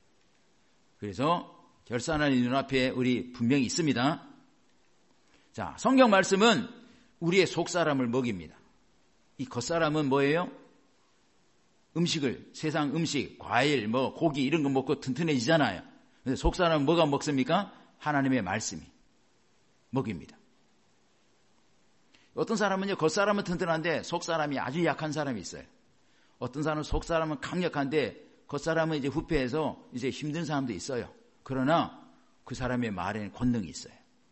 그래서 결산하는 눈앞에 우리 분명히 있습니다. 자, 성경 말씀은 우리의 속사람을 먹입니다. 이 겉사람은 뭐예요? 음식을, 세상 음식, 과일, 고기 이런 거 먹고 튼튼해지잖아요. 근데 속사람은 뭐가 먹습니까? 하나님의 말씀이 먹입니다. 어떤 사람은요, 겉사람은 튼튼한데 속사람이 아주 약한 사람이 있어요. 어떤 사람은 속사람은 강력한데 겉사람은 이제 후패해서 이제 힘든 사람도 있어요. 그러나 그 사람의 말에는 권능이 있어요.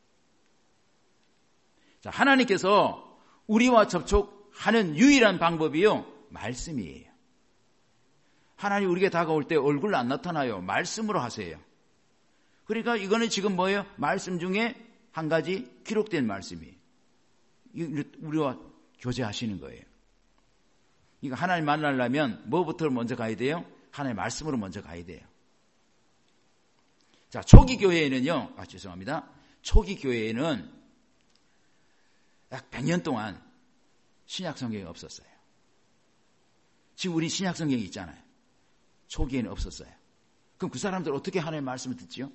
자, 하나님께서 우리와 접촉하는 유일한 방법이요, 말씀이에요. 하나님 우리에게 다가올 때 얼굴 안 나타나요. 말씀으로 하세요. 그러니까 이거는 지금 뭐예요? 말씀 중에 한 가지 기록된 말씀이에요. 우리와 교제하시는 거예요. 그러니까 하나님 만나려면 뭐부터 먼저 가야 돼요? 하나님의 말씀으로 먼저 가야 돼요. 자, 초기 교회에는요, 죄송합니다. 초기 교회에는 약 100년 동안 신약 성경이 없었어요. 지금 우리 신약 성경이 있잖아요. 초기에는 없었어요. 그럼 그 사람들 어떻게 하나님의 말씀을 듣지요?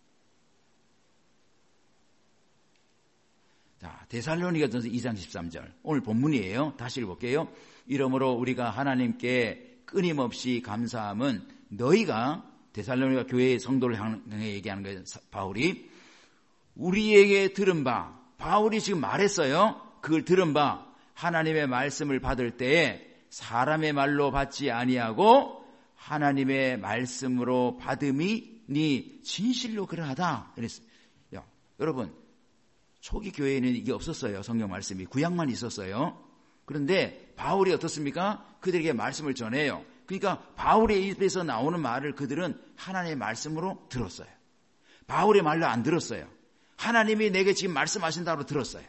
자, 데살로니가전서 2장 13절. 오늘 본문이에요. 다시 읽어볼게요. 이러므로 우리가 하나님께 끊임없이 감사함은 너희가, 데살로니가 교회의 성도를 향해 얘기하는 거예요. 바울이 우리에게 들은 바, 바울이 지금 말했어요. 그걸 들은 바, 하나님의 말씀을 받을 때에 사람의 말로 받지 아니하고 하나님의 말씀으로 받음이 네 진실로 그러하다. 그랬어요. 여러분, 초기 교회에는 이게 없었어요. 성경 말씀이. 구약만 있었어요. 그런데 바울이 어떻습니까? 그들에게 말씀을 전해요. 그러니까 바울의 입에서 나오는 말을 그들은 하나님의 말씀으로 들었어요. 바울의 말로 안 들었어요. 하나님이 내게 지금 말씀하신다고 들었어요.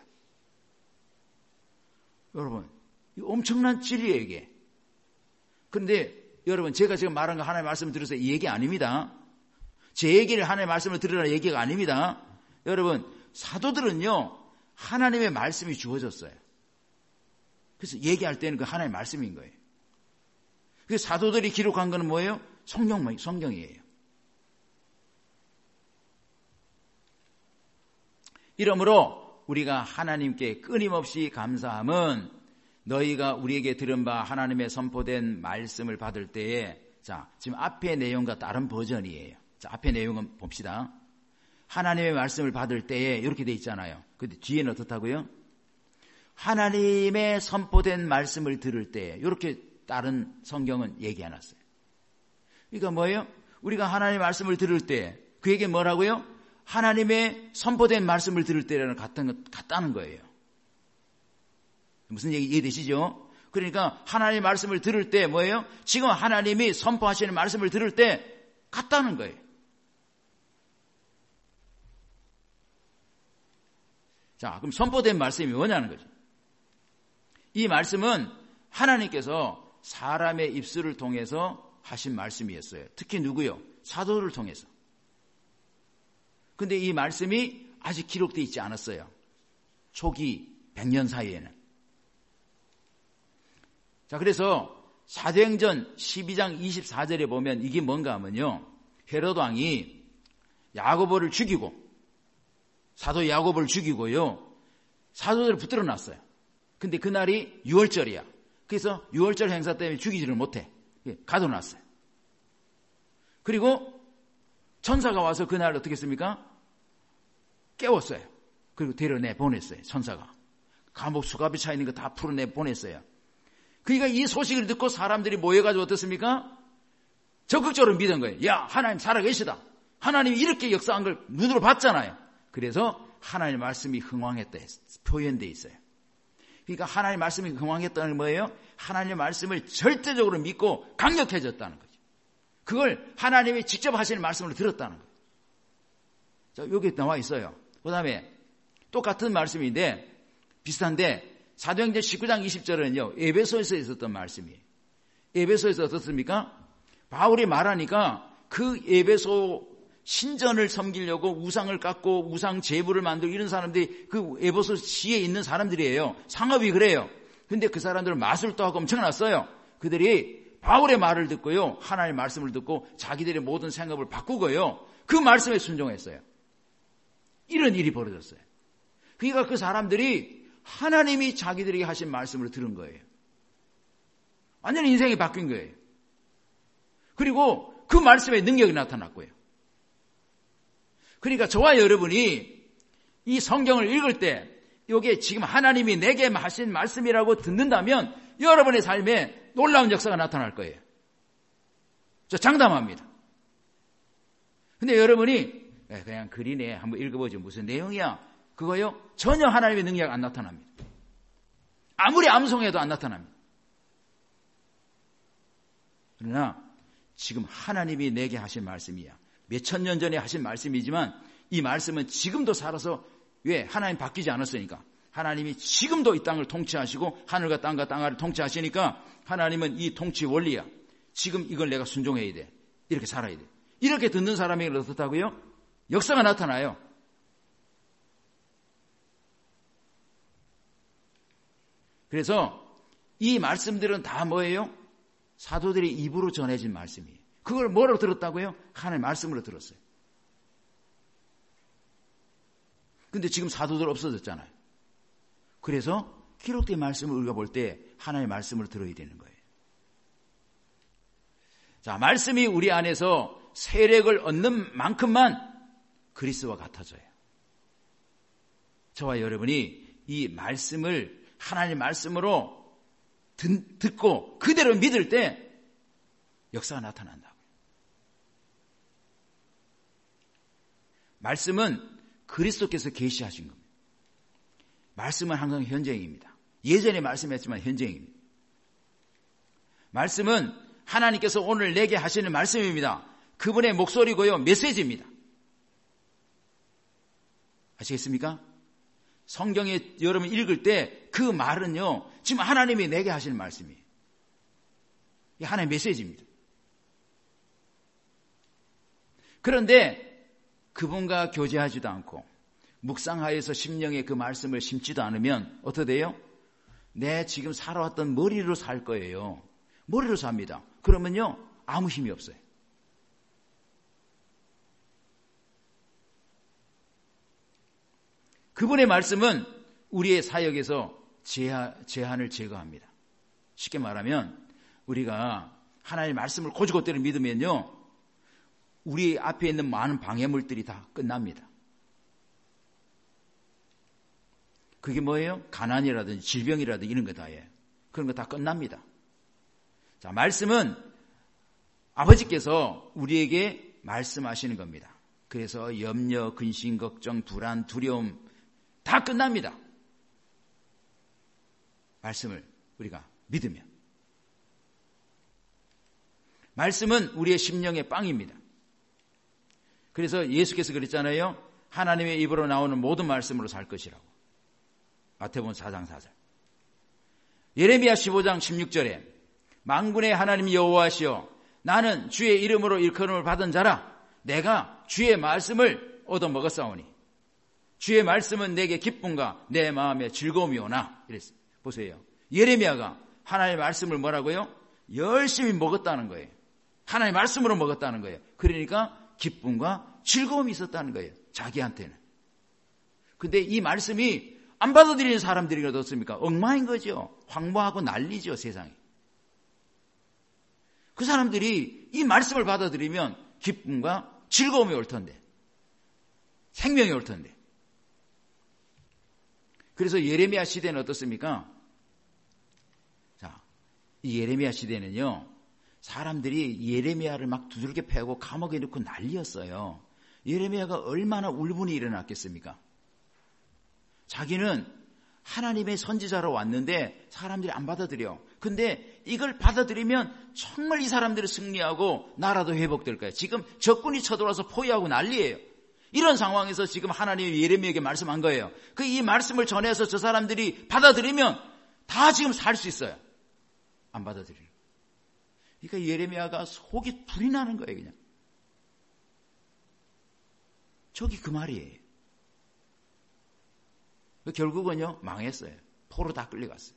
여러분, 이거 엄청난 진리예요, 이게. 그런데 여러분, 제가 지금 말한 거 하나님의 말씀을 들어서 이 얘기 아닙니다. 제 얘기를 하나님의 말씀을 들으라는 얘기가 아닙니다. 여러분, 사도들은요, 하나님의 말씀이 주어졌어요. 그래서 얘기할 때는 그 하나님의 말씀인 거예요. 그래서 사도들이 기록한 거는 뭐예요? 성경이에요. 이러므로 우리가 하나님께 끊임없이 감사함은 너희가 우리에게 들은 바 하나님의 선포된 말씀을 받을 때에, 자, 지금 앞의 내용과 다른 버전이에요. 자, 앞의 내용은 봅시다. 하나님의 말씀을 받을 때에 이렇게 돼 있잖아요. 근데 뒤에는 어떻다고요? 하나님의 선포된 말씀을 들을 때, 이렇게 다른 성경은 얘기 안 했어요. 그러니까 뭐예요? 우리가 하나님의 말씀을 들을 때, 그에게 뭐라고요? 하나님의 선포된 말씀을 들을 때랑 같다는 거예요. 무슨 얘기 이해되시죠? 그러니까 하나님의 말씀을 들을 때 뭐예요? 지금 하나님이 선포하시는 말씀을 들을 때 같다는 거예요. 자, 그럼 선포된 말씀이 뭐냐는 거죠. 이 말씀은 하나님께서 사람의 입술을 통해서 하신 말씀이었어요. 특히 누구요? 사도를 통해서. 근데 이 말씀이 아직 기록되어 있지 않았어요. 초기 100년 사이에는. 자, 그래서 사도행전 12장 24절에 보면 이게 뭔가 하면요, 헤롯 왕이 야고보를 죽이고, 사도 야고보를 죽이고요, 사도들을 붙들어 놨어요. 근데 그날이 6월절이야. 그래서 6월절 행사 때문에 죽이지를 못해. 가둬놨어요. 그리고 천사가 와서 그날 어떻게 했습니까? 깨웠어요. 그리고 데려내 보냈어요. 천사가. 감옥 수갑이 차 있는 거 다 풀어내 보냈어요. 그러니까 이 소식을 듣고 사람들이 모여가지고 어떻습니까? 적극적으로 믿은 거예요. 야, 하나님 살아계시다. 하나님이 이렇게 역사한 걸 눈으로 봤잖아요. 그래서 하나님의 말씀이 흥왕했다 표현되어 있어요. 그러니까 하나님의 말씀이 흥왕했다는 건 뭐예요? 하나님의 말씀을 절대적으로 믿고 강력해졌다는 거죠. 그걸 하나님이 직접 하시는 말씀을 들었다는 거예요. 자, 여기 나와 있어요. 그 다음에 똑같은 말씀인데 비슷한데 사도행전 19장 20절은요. 에베소에서 있었던 말씀이에요. 에베소에서 어떻습니까? 바울이 말하니까 그 에베소 신전을 섬기려고 우상을 깎고 우상 제물을 만들고 이런 사람들이 그 에베소 시에 있는 사람들이에요. 상업이 그래요. 근데 그 사람들은 마술도 하고 엄청났어요. 그들이 바울의 말을 듣고요. 하나님의 말씀을 듣고 자기들의 모든 생각을 바꾸고요. 그 말씀에 순종했어요. 이런 일이 벌어졌어요. 그러니까 그 사람들이 하나님이 자기들에게 하신 말씀을 들은 거예요. 완전히 인생이 바뀐 거예요. 그리고 그 말씀에 능력이 나타났고요. 그러니까 저와 여러분이 이 성경을 읽을 때 이게 지금 하나님이 내게 하신 말씀이라고 듣는다면 여러분의 삶에 놀라운 역사가 나타날 거예요. 저 장담합니다. 근데 여러분이 그냥 글이네 한번 읽어보죠. 무슨 내용이야? 그거요? 전혀 하나님의 능력이 안 나타납니다. 아무리 암송해도 안 나타납니다. 그러나 지금 하나님이 내게 하신 말씀이야. 몇천 년 전에 하신 말씀이지만 이 말씀은 지금도 살아서 왜? 하나님 바뀌지 않았으니까. 하나님이 지금도 이 땅을 통치하시고 하늘과 땅과 땅아를 통치하시니까 하나님은 이 통치 원리야. 지금 이걸 내가 순종해야 돼. 이렇게 살아야 돼. 이렇게 듣는 사람에게 어떻다고요? 역사가 나타나요. 그래서 이 말씀들은 다 뭐예요? 사도들이 입으로 전해진 말씀이에요. 그걸 뭐로 들었다고요? 하나님의 말씀으로 들었어요. 근데 지금 사도들 없어졌잖아요. 그래서 기록된 말씀을 읽어볼 때 하나님의 말씀을 들어야 되는 거예요. 자, 말씀이 우리 안에서 세력을 얻는 만큼만 그리스도와 같아져요. 저와 여러분이 이 말씀을 하나님의 말씀으로 듣고 그대로 믿을 때 역사가 나타난다고요. 말씀은 그리스도께서 계시하신 겁니다. 말씀은 항상 현재입니다. 예전에 말씀했지만 현재입니다. 말씀은 하나님께서 오늘 내게 하시는 말씀입니다. 그분의 목소리고요. 메시지입니다. 아시겠습니까? 성경에 여러분 읽을 때 그 말은요. 지금 하나님이 내게 하시는 말씀이에요. 이게 하나님의 메시지입니다. 그런데 그분과 교제하지도 않고 묵상하여서 심령에 그 말씀을 심지도 않으면 어떻게 돼요? 내 지금 살아왔던 머리로 살 거예요. 머리로 삽니다. 그러면요. 아무 힘이 없어요. 그분의 말씀은 우리의 사역에서 제한을 제거합니다. 쉽게 말하면 우리가 하나님의 말씀을 고지고대로 믿으면요, 우리 앞에 있는 많은 방해물들이 다 끝납니다. 그게 뭐예요? 가난이라든지 질병이라든지 이런 거 다예요. 그런 거 다 끝납니다. 자, 말씀은 아버지께서 우리에게 말씀하시는 겁니다. 그래서 염려, 근심, 걱정, 불안, 두려움 다 끝납니다. 말씀을 우리가 믿으면. 말씀은 우리의 심령의 빵입니다. 그래서 예수께서 그랬잖아요. 하나님의 입으로 나오는 모든 말씀으로 살 것이라고. 마태복음 4장 4절. 예레미야 15장 16절에 만군의 하나님 여호와시여 나는 주의 이름으로 일컬음을 받은 자라 내가 주의 말씀을 얻어먹었사오니 주의 말씀은 내게 기쁨과 내 마음에 즐거움이오나. 이랬어요. 보세요. 예레미야가 하나님의 말씀을 뭐라고요? 열심히 먹었다는 거예요. 하나님의 말씀으로 먹었다는 거예요. 그러니까 기쁨과 즐거움이 있었다는 거예요. 자기한테는. 근데 이 말씀이 안 받아들이는 사람들이 어떻습니까? 엉망인 거죠. 황무하고 난리죠, 세상에. 그 사람들이 이 말씀을 받아들이면 기쁨과 즐거움이 올 텐데, 생명이 올 텐데. 그래서 예레미야 시대는 어떻습니까? 자, 이 예레미야 시대는요, 사람들이 예레미야를 막 두들겨 패고 감옥에 넣고 난리였어요. 예레미야가 얼마나 울분이 일어났겠습니까? 자기는 하나님의 선지자로 왔는데 사람들이 안 받아들여. 근데 이걸 받아들이면 정말 이 사람들이 승리하고 나라도 회복될 거예요. 지금 적군이 쳐들어와서 포위하고 난리예요. 이런 상황에서 지금 하나님이 예레미야에게 말씀한 거예요. 그 이 말씀을 전해서 저 사람들이 받아들이면 다 지금 살 수 있어요. 안 받아들여요. 그러니까 예레미야가 속이 불이 나는 거예요, 그냥. 저기 그 말이에요. 결국은요, 망했어요. 포로 다 끌려갔어요.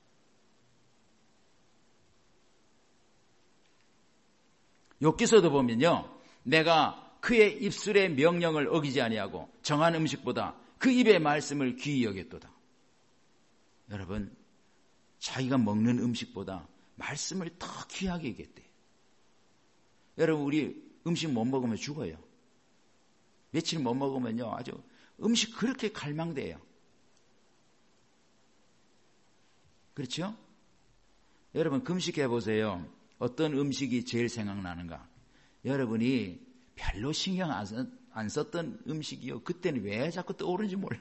욥기서도 보면요, 내가 그의 입술의 명령을 어기지 아니하고 정한 음식보다 그 입의 말씀을 귀히 여겼도다. 여러분, 자기가 먹는 음식보다 말씀을 더 귀하게 여겼대요. 여러분, 우리 음식 못 먹으면 죽어요. 며칠 못 먹으면요, 아주 음식 그렇게 갈망돼요. 그렇죠? 여러분, 금식해 보세요. 어떤 음식이 제일 생각나는가? 여러분이 별로 신경 안 썼던 음식이요, 그때는 왜 자꾸 떠오르는지 몰라.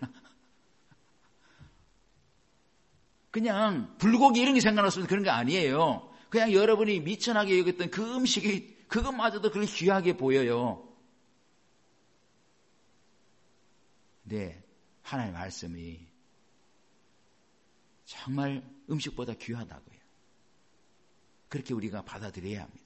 그냥 불고기 이런 게 생각났으면 그런 게 아니에요. 그냥 여러분이 미천하게 여겼던 그 음식이 그것마저도 그렇게 귀하게 보여요. 네, 하나님의 말씀이 정말 음식보다 귀하다고요. 그렇게 우리가 받아들여야 합니다.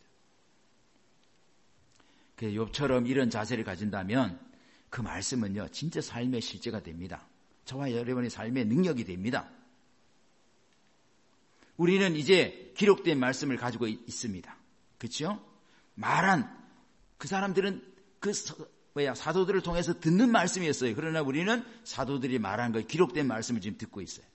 욥처럼 이런 자세를 가진다면 그 말씀은요, 진짜 삶의 실제가 됩니다. 저와 여러분의 삶의 능력이 됩니다. 우리는 이제 기록된 말씀을 가지고 있습니다. 그렇죠? 말한 그 사람들은 사도들을 통해서 듣는 말씀이었어요. 그러나 우리는 사도들이 말한 거, 기록된 말씀을 지금 듣고 있어요.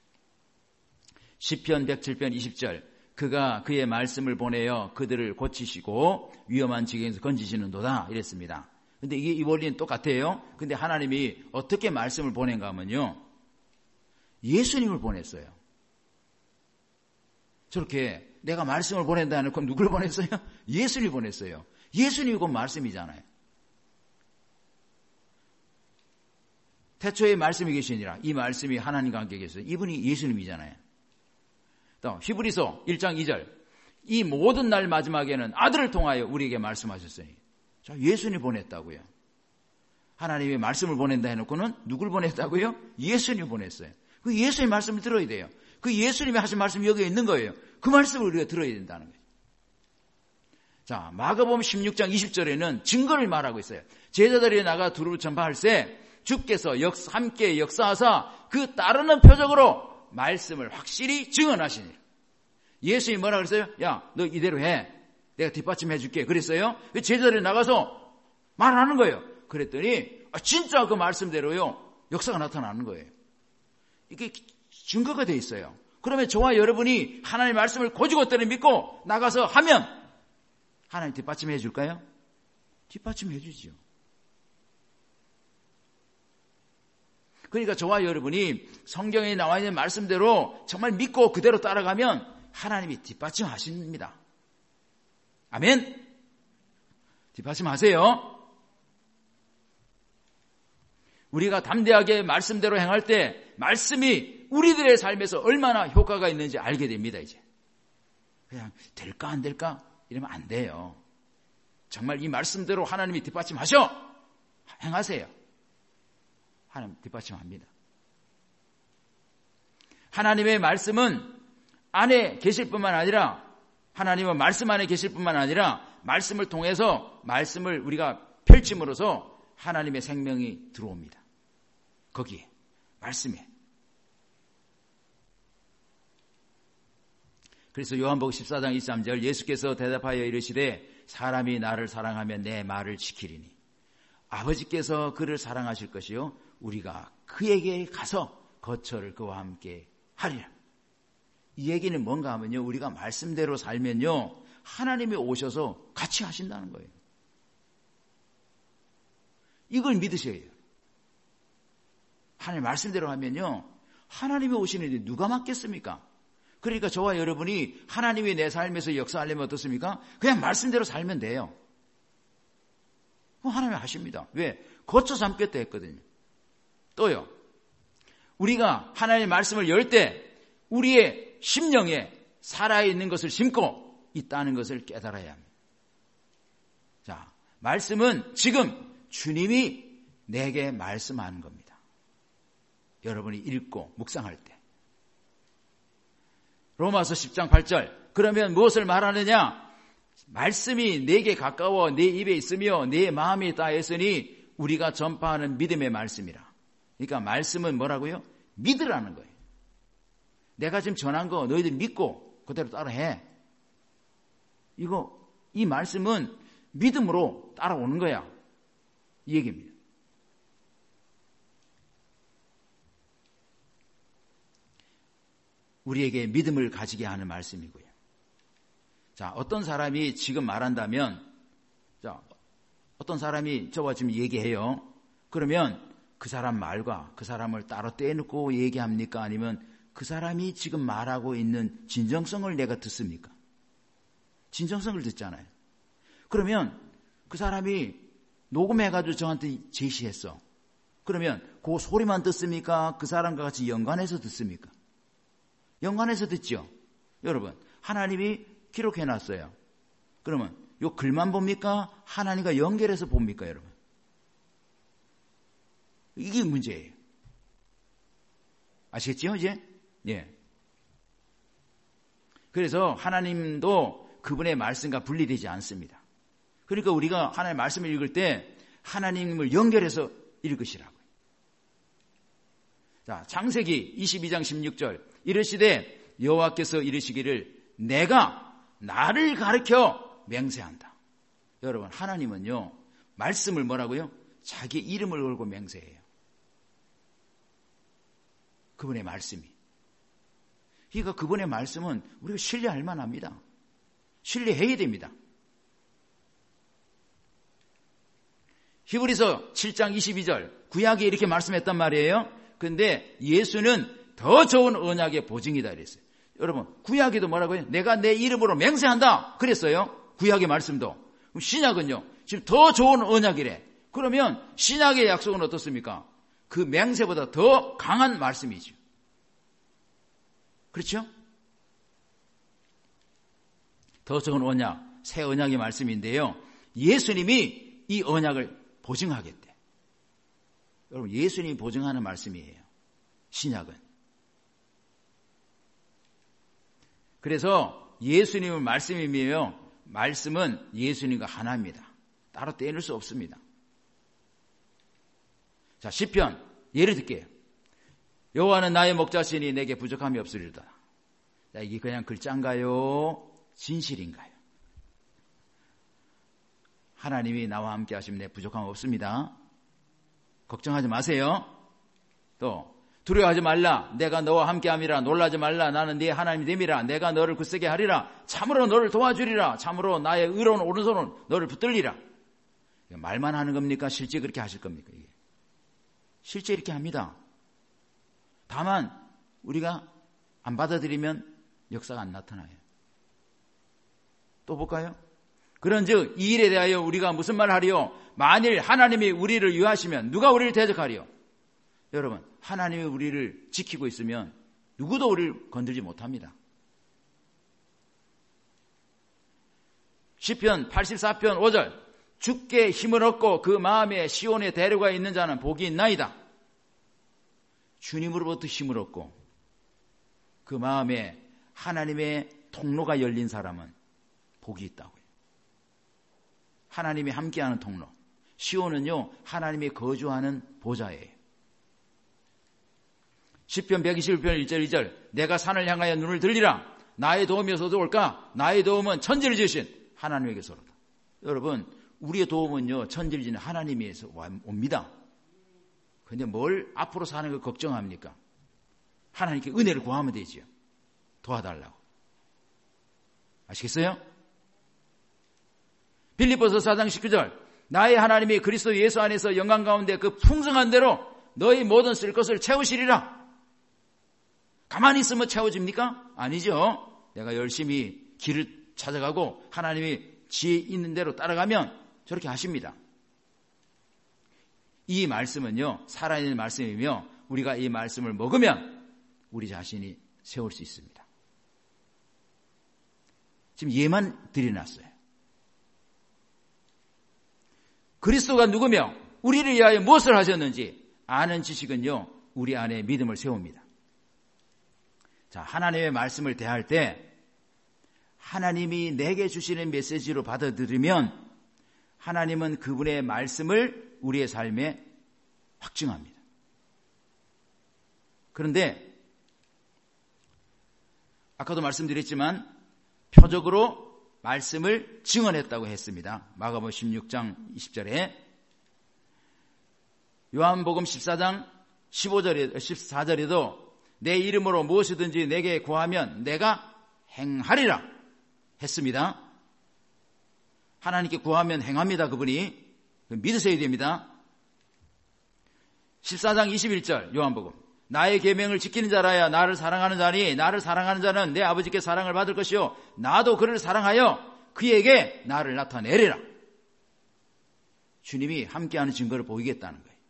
시편 107편 20절, 그가 그의 말씀을 보내어 그들을 고치시고 위험한 지경에서 건지시는도다, 이랬습니다. 근데 이 원리는 똑같아요. 근데 하나님이 어떻게 말씀을 보낸가 하면요, 예수님을 보냈어요. 저렇게 내가 말씀을 보낸다 해놓고 누굴 보냈어요? 예수님을 보냈어요. 예수님이 그 말씀이잖아요. 태초에 말씀이 계시니라. 이 말씀이 하나님과 함께 계세요. 이분이 예수님이잖아요. 또 히브리서 1장 2절, 이 모든 날 마지막에는 아들을 통하여 우리에게 말씀하셨으니. 자, 예수님 보냈다고요. 하나님이 말씀을 보낸다 해놓고는 누굴 보냈다고요? 예수님 보냈어요. 그 예수님 말씀을 들어야 돼요. 그 예수님이 하신 말씀이 여기에 있는 거예요. 그 말씀을 우리가 들어야 된다는 거예요. 자, 마가복음 16장 20절에는 증거를 말하고 있어요. 제자들이 나가 두루를 전파할 때 주께서 함께 역사하사 그 따르는 표적으로 말씀을 확실히 증언하시니. 예수님이 뭐라 그랬어요? 야, 너 이대로 해. 내가 뒷받침해 줄게. 그랬어요. 제자들이 나가서 말하는 거예요. 그랬더니 진짜 그 말씀대로요, 역사가 나타나는 거예요. 이게 증거가 돼 있어요. 그러면 저와 여러분이 하나님의 말씀을 고지고대로 믿고 나가서 하면 하나님 뒷받침해 줄까요? 뒷받침해 주죠. 그러니까 저와 여러분이 성경에 나와 있는 말씀대로 정말 믿고 그대로 따라가면 하나님이 뒷받침하십니다. 아멘. 뒷받침하세요. 우리가 담대하게 말씀대로 행할 때 말씀이 우리들의 삶에서 얼마나 효과가 있는지 알게 됩니다. 이제 그냥 될까 안 될까 이러면 안 돼요. 정말 이 말씀대로 하나님이 뒷받침하셔 행하세요. 하나님 뒷받침합니다. 하나님의 말씀은 안에 계실 뿐만 아니라 하나님은 말씀 안에 계실 뿐만 아니라 말씀을 통해서 말씀을 우리가 펼침으로써 하나님의 생명이 들어옵니다. 거기에 말씀에. 그래서 요한복음 14장 23절 예수께서 대답하여 이르시되 사람이 나를 사랑하면 내 말을 지키리니 아버지께서 그를 사랑하실 것이요 우리가 그에게 가서 거처를 그와 함께 하리라. 이 얘기는 뭔가 하면요 우리가 말씀대로 살면요 하나님이 오셔서 같이 하신다는 거예요. 이걸 믿으셔야 해요. 하나님 말씀대로 하면요 하나님이 오시는데 누가 막겠습니까? 그러니까 저와 여러분이 하나님이 내 삶에서 역사하려면 어떻습니까? 그냥 말씀대로 살면 돼요. 하나님이 하십니다. 왜? 거쳐 삼겠다 했거든요. 또요. 우리가 하나님의 말씀을 열 때 우리의 심령에 살아있는 것을 심고 있다는 것을 깨달아야 합니다. 자, 말씀은 지금 주님이 내게 말씀하는 겁니다. 여러분이 읽고 묵상할 때. 로마서 10장 8절 그러면 무엇을 말하느냐? 말씀이 내게 가까워 내 입에 있으며 내 마음에 닿았으니 우리가 전파하는 믿음의 말씀이라. 그러니까 말씀은 뭐라고요? 믿으라는 거예요. 내가 지금 전한 거 너희들 믿고 그대로 따라해. 이 말씀은 믿음으로 따라오는 거야. 이 얘기입니다. 우리에게 믿음을 가지게 하는 말씀이고요. 자, 어떤 사람이 지금 말한다면, 자, 어떤 사람이 저와 지금 얘기해요. 그러면 그 사람 말과 그 사람을 따로 떼놓고 얘기합니까? 아니면 그 사람이 지금 말하고 있는 진정성을 내가 듣습니까? 진정성을 듣잖아요. 그러면 그 사람이 녹음해가지고 저한테 제시했어. 그러면 그 소리만 듣습니까? 그 사람과 같이 연관해서 듣습니까? 연관해서 듣죠. 여러분, 하나님이 기록해놨어요. 그러면 요 글만 봅니까? 하나님과 연결해서 봅니까, 여러분? 이게 문제예요. 아시겠죠, 이제? 예. 그래서 하나님도 그분의 말씀과 분리되지 않습니다. 그러니까 우리가 하나님의 말씀을 읽을 때 하나님을 연결해서 읽으시라고요. 자, 창세기 22장 16절 이르시되 여호와께서 이르시기를 내가 나를 가르쳐 맹세한다. 여러분, 하나님은요 말씀을 뭐라고요? 자기 이름을 걸고 맹세해요. 그분의 말씀이. 그러니까 그분의 말씀은 우리가 신뢰할 만합니다. 신뢰해야 됩니다. 히브리서 7장 22절 구약이 이렇게 말씀했단 말이에요. 근데 예수는 더 좋은 언약의 보증이다 그랬어요. 여러분, 구약에도 뭐라고요? 내가 내 이름으로 맹세한다 그랬어요. 구약의 말씀도. 그럼 신약은요 지금 더 좋은 언약이래. 그러면 신약의 약속은 어떻습니까? 그 맹세보다 더 강한 말씀이죠. 그렇죠? 더 좋은 언약, 새 언약의 말씀인데요. 예수님이 이 언약을 보증하겠대. 여러분, 예수님이 보증하는 말씀이에요. 신약은. 그래서 예수님은 말씀이며 말씀은 예수님과 하나입니다. 따로 떼낼 수 없습니다. 자, 시편 예를 들게요. 여호와는 나의 목자시니 내게 부족함이 없으리로다. 자, 이게 그냥 글자인가요? 진실인가요? 하나님이 나와 함께 하시면 내 부족함 없습니다. 걱정하지 마세요. 또 두려워하지 말라. 내가 너와 함께함이라. 놀라지 말라. 나는 네 하나님이 됨이라. 내가 너를 굳세게 하리라. 참으로 너를 도와주리라. 참으로 나의 의로운 오른손은 너를 붙들리라. 말만 하는 겁니까? 실제 그렇게 하실 겁니까? 이게? 실제 이렇게 합니다. 다만 우리가 안 받아들이면 역사가 안 나타나요. 또 볼까요? 그런즉 이 일에 대하여 우리가 무슨 말을 하리요? 만일 하나님이 우리를 유하시면 누가 우리를 대적하리요? 여러분, 하나님이 우리를 지키고 있으면 누구도 우리를 건들지 못합니다. 시편 84편 5절, 주께 힘을 얻고 그 마음에 시온에 대류가 있는 자는 복이 있나이다. 주님으로부터 힘을 얻고 그 마음에 하나님의 통로가 열린 사람은 복이 있다고요. 하나님이 함께하는 통로. 시온은요, 하나님이 거주하는 보좌예요. 시편 121편 1절 2절, 내가 산을 향하여 눈을 들리라. 나의 도움이 어디서 올까? 나의 도움은 천지를 지으신 하나님에게서로다. 여러분, 우리의 도움은요, 천지를 지는 하나님에게서 옵니다. 그런데 뭘 앞으로 사는 걸 걱정합니까? 하나님께 은혜를 구하면 되지요. 도와달라고. 아시겠어요? 빌립보서 4장 19절, 나의 하나님이 그리스도 예수 안에서 영광 가운데 그 풍성한 대로 너희 모든 쓸 것을 채우시리라. 가만히 있으면 채워집니까? 아니죠. 내가 열심히 길을 찾아가고 하나님이 지혜 있는 대로 따라가면 저렇게 하십니다. 이 말씀은요, 살아있는 말씀이며 우리가 이 말씀을 먹으면 우리 자신이 세울 수 있습니다. 지금 예만 드려놨어요. 그리스도가 누구며 우리를 위하여 무엇을 하셨는지 아는 지식은요, 우리 안에 믿음을 세웁니다. 자, 하나님의 말씀을 대할 때 하나님이 내게 주시는 메시지로 받아들이면 하나님은 그분의 말씀을 우리의 삶에 확증합니다. 그런데 아까도 말씀드렸지만 표적으로 말씀을 증언했다고 했습니다. 마가복음 16장 20절에, 요한복음 14장 14절에도 내 이름으로 무엇이든지 내게 구하면 내가 행하리라 했습니다. 하나님께 구하면 행합니다. 그분이. 믿으셔야 됩니다. 14장 21절 요한복음, 나의 계명을 지키는 자라야 나를 사랑하는 자니 나를 사랑하는 자는 내 아버지께 사랑을 받을 것이요 나도 그를 사랑하여 그에게 나를 나타내리라. 주님이 함께하는 증거를 보이겠다는 거예요.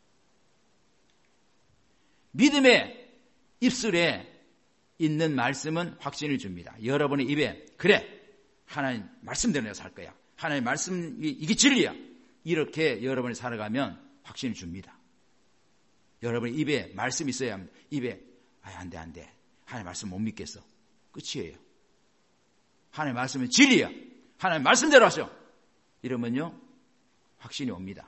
믿음의 입술에 있는 말씀은 확신을 줍니다. 여러분의 입에 그래, 하나님 말씀대로 내가 살 거야, 하나님 말씀 이게 진리야, 이렇게 여러분이 살아가면 확신을 줍니다. 여러분의 입에 말씀이 있어야 합니다. 입에 안 돼, 하나님 말씀 못 믿겠어, 끝이에요. 하나님 말씀은 진리야, 하나님 말씀대로 하셔, 이러면요 확신이 옵니다.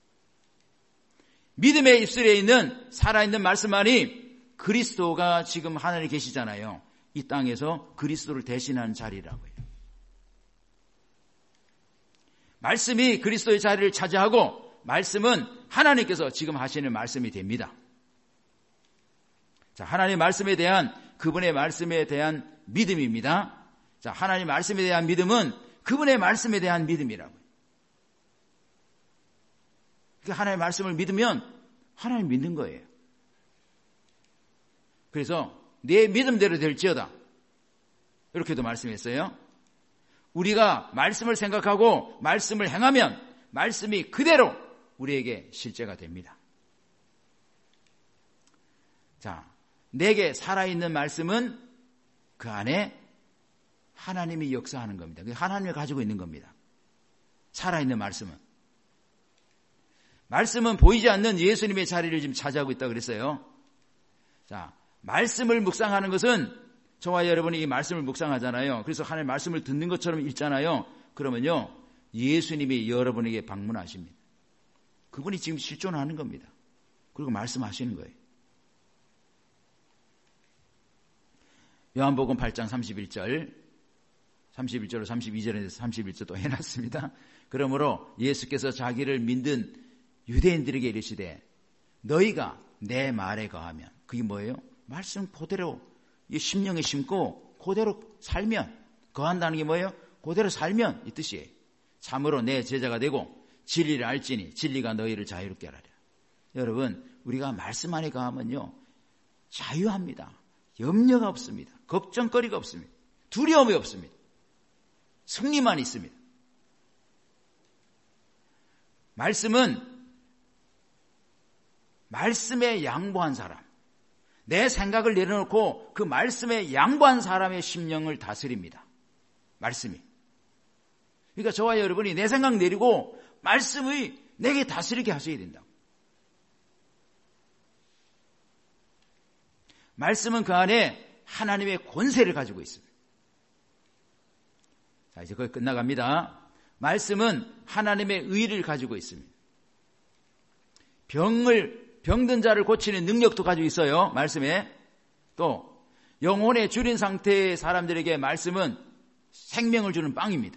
믿음의 입술에 있는 살아있는 말씀만이 그리스도가 지금 하늘에 계시잖아요. 이 땅에서 그리스도를 대신하는 자리라고요. 말씀이 그리스도의 자리를 차지하고 말씀은 하나님께서 지금 하시는 말씀이 됩니다. 자, 하나님의 말씀에 대한, 그분의 말씀에 대한 믿음입니다. 자, 하나님의 말씀에 대한 믿음은 그분의 말씀에 대한 믿음이라고요. 그러니까 하나님의 말씀을 믿으면 하나님 믿는 거예요. 그래서 내 믿음대로 될지어다, 이렇게도 말씀했어요. 우리가 말씀을 생각하고 말씀을 행하면 말씀이 그대로 우리에게 실제가 됩니다. 자, 내게 살아있는 말씀은 그 안에 하나님이 역사하는 겁니다. 하나님을 가지고 있는 겁니다. 살아있는 말씀은. 말씀은 보이지 않는 예수님의 자리를 지금 차지하고 있다고 그랬어요. 자, 말씀을 묵상하는 것은, 저와 여러분이 이 말씀을 묵상하잖아요. 그래서 하나님의 말씀을 듣는 것처럼 읽잖아요. 그러면요 예수님이 여러분에게 방문하십니다. 그분이 지금 실존하는 겁니다. 그리고 말씀하시는 거예요. 요한복음 8장 31절, 31절로 32절에 31절 또 해놨습니다. 그러므로 예수께서 자기를 믿는 유대인들에게 이르시되 너희가 내 말에 거하면. 그게 뭐예요? 말씀 그대로 이 심령에 심고 그대로 살면, 거한다는 게 뭐예요? 그대로 살면 이 뜻이에요. 참으로 내 제자가 되고 진리를 알지니 진리가 너희를 자유롭게 하리라. 여러분, 우리가 말씀 안에 거하면요 자유합니다. 염려가 없습니다. 걱정거리가 없습니다. 두려움이 없습니다. 승리만 있습니다. 말씀은 말씀에 양보한 사람, 내 생각을 내려놓고 그 말씀에 양보한 사람의 심령을 다스립니다. 말씀이. 그러니까 저와 여러분이 내 생각 내리고 말씀이 내게 다스리게 하셔야 된다. 말씀은 그 안에 하나님의 권세를 가지고 있습니다. 자, 이제 거의 끝나갑니다. 말씀은 하나님의 의를 가지고 있습니다. 병든 자를 고치는 능력도 가지고 있어요. 말씀에. 또 영혼에 줄인 상태의 사람들에게 말씀은 생명을 주는 빵입니다.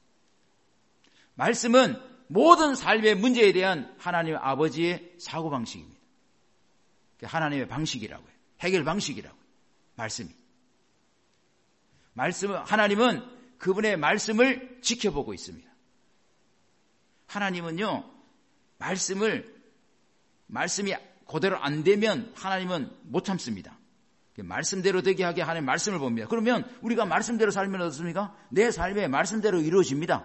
말씀은 모든 삶의 문제에 대한 하나님 아버지의 사고방식입니다. 하나님의 방식이라고요. 해결 방식이라고요. 하나님은 그분의 말씀을 지켜보고 있습니다. 하나님은요, 말씀이 그대로 안 되면 하나님은 못 참습니다. 말씀대로 되게 하게 하나님 말씀을 봅니다. 그러면 우리가 말씀대로 살면 어떻습니까? 내 삶에 말씀대로 이루어집니다.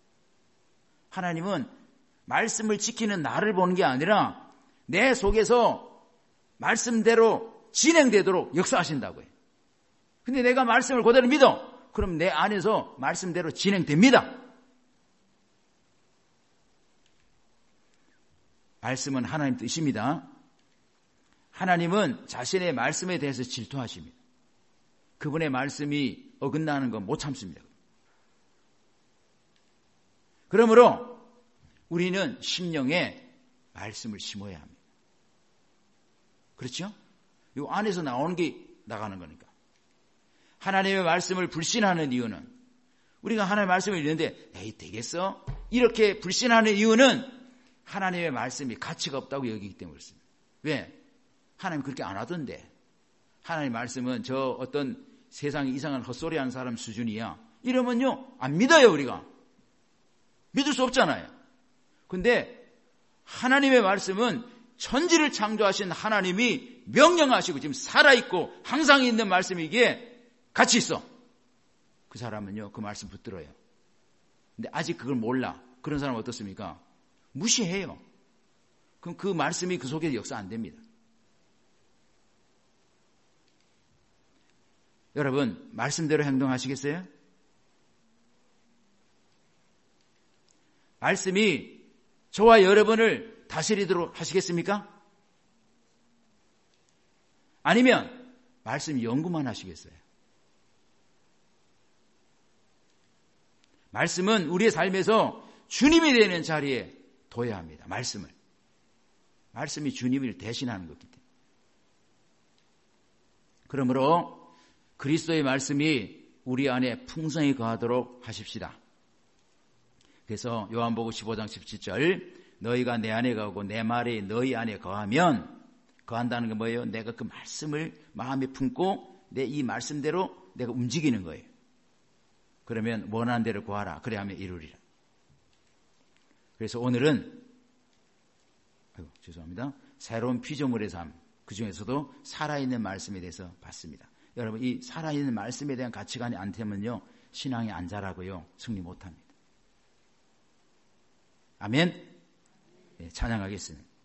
하나님은 말씀을 지키는 나를 보는 게 아니라 내 속에서 말씀대로 진행되도록 역사하신다고요. 근데 내가 말씀을 그대로 믿어. 그럼 내 안에서 말씀대로 진행됩니다. 말씀은 하나님 뜻입니다. 하나님은 자신의 말씀에 대해서 질투하십니다. 그분의 말씀이 어긋나는 건 못 참습니다. 그러므로 우리는 심령에 말씀을 심어야 합니다. 그렇죠? 이 안에서 나오는 게 나가는 거니까. 하나님의 말씀을 불신하는 이유는, 우리가 하나님의 말씀을 읽는데 에이 되겠어? 이렇게 불신하는 이유는 하나님의 말씀이 가치가 없다고 여기기 때문에 그렇습니다. 왜? 하나님 그렇게 안 하던데. 하나님의 말씀은 저 어떤 세상에 이상한 헛소리하는 사람 수준이야. 이러면요 안 믿어요. 우리가 믿을 수 없잖아요. 근데 하나님의 말씀은 천지를 창조하신 하나님이 명령하시고 지금 살아있고 항상 있는 말씀이기에 가치 있어. 그 사람은요 그 말씀 붙들어요. 근데 아직 그걸 몰라. 그런 사람은 어떻습니까? 무시해요. 그럼 그 말씀이 그 속에 역사 안 됩니다. 여러분, 말씀대로 행동하시겠어요? 말씀이 저와 여러분을 다스리도록 하시겠습니까? 아니면 말씀 연구만 하시겠어요? 말씀은 우리의 삶에서 주님이 되는 자리에 둬야 합니다. 말씀이 주님을 대신하는 것이기 때문에. 그러므로 그리스도의 말씀이 우리 안에 풍성히 거하도록 하십시다. 그래서 요한복음 15장 17절 너희가 내 안에 거하고 내 말이 너희 안에 거하면, 거한다는 게 뭐예요? 내가 그 말씀을 마음에 품고 내 이 말씀대로 내가 움직이는 거예요. 그러면 원하는 대로 구하라. 그래 하면 이루리라. 그래서 오늘은 새로운 피조물의 삶, 그중에서도 살아있는 말씀에 대해서 봤습니다. 여러분, 이 살아있는 말씀에 대한 가치관이 안 되면요 신앙이 안 자라고요 승리 못합니다. 아멘. 네, 찬양하겠습니다.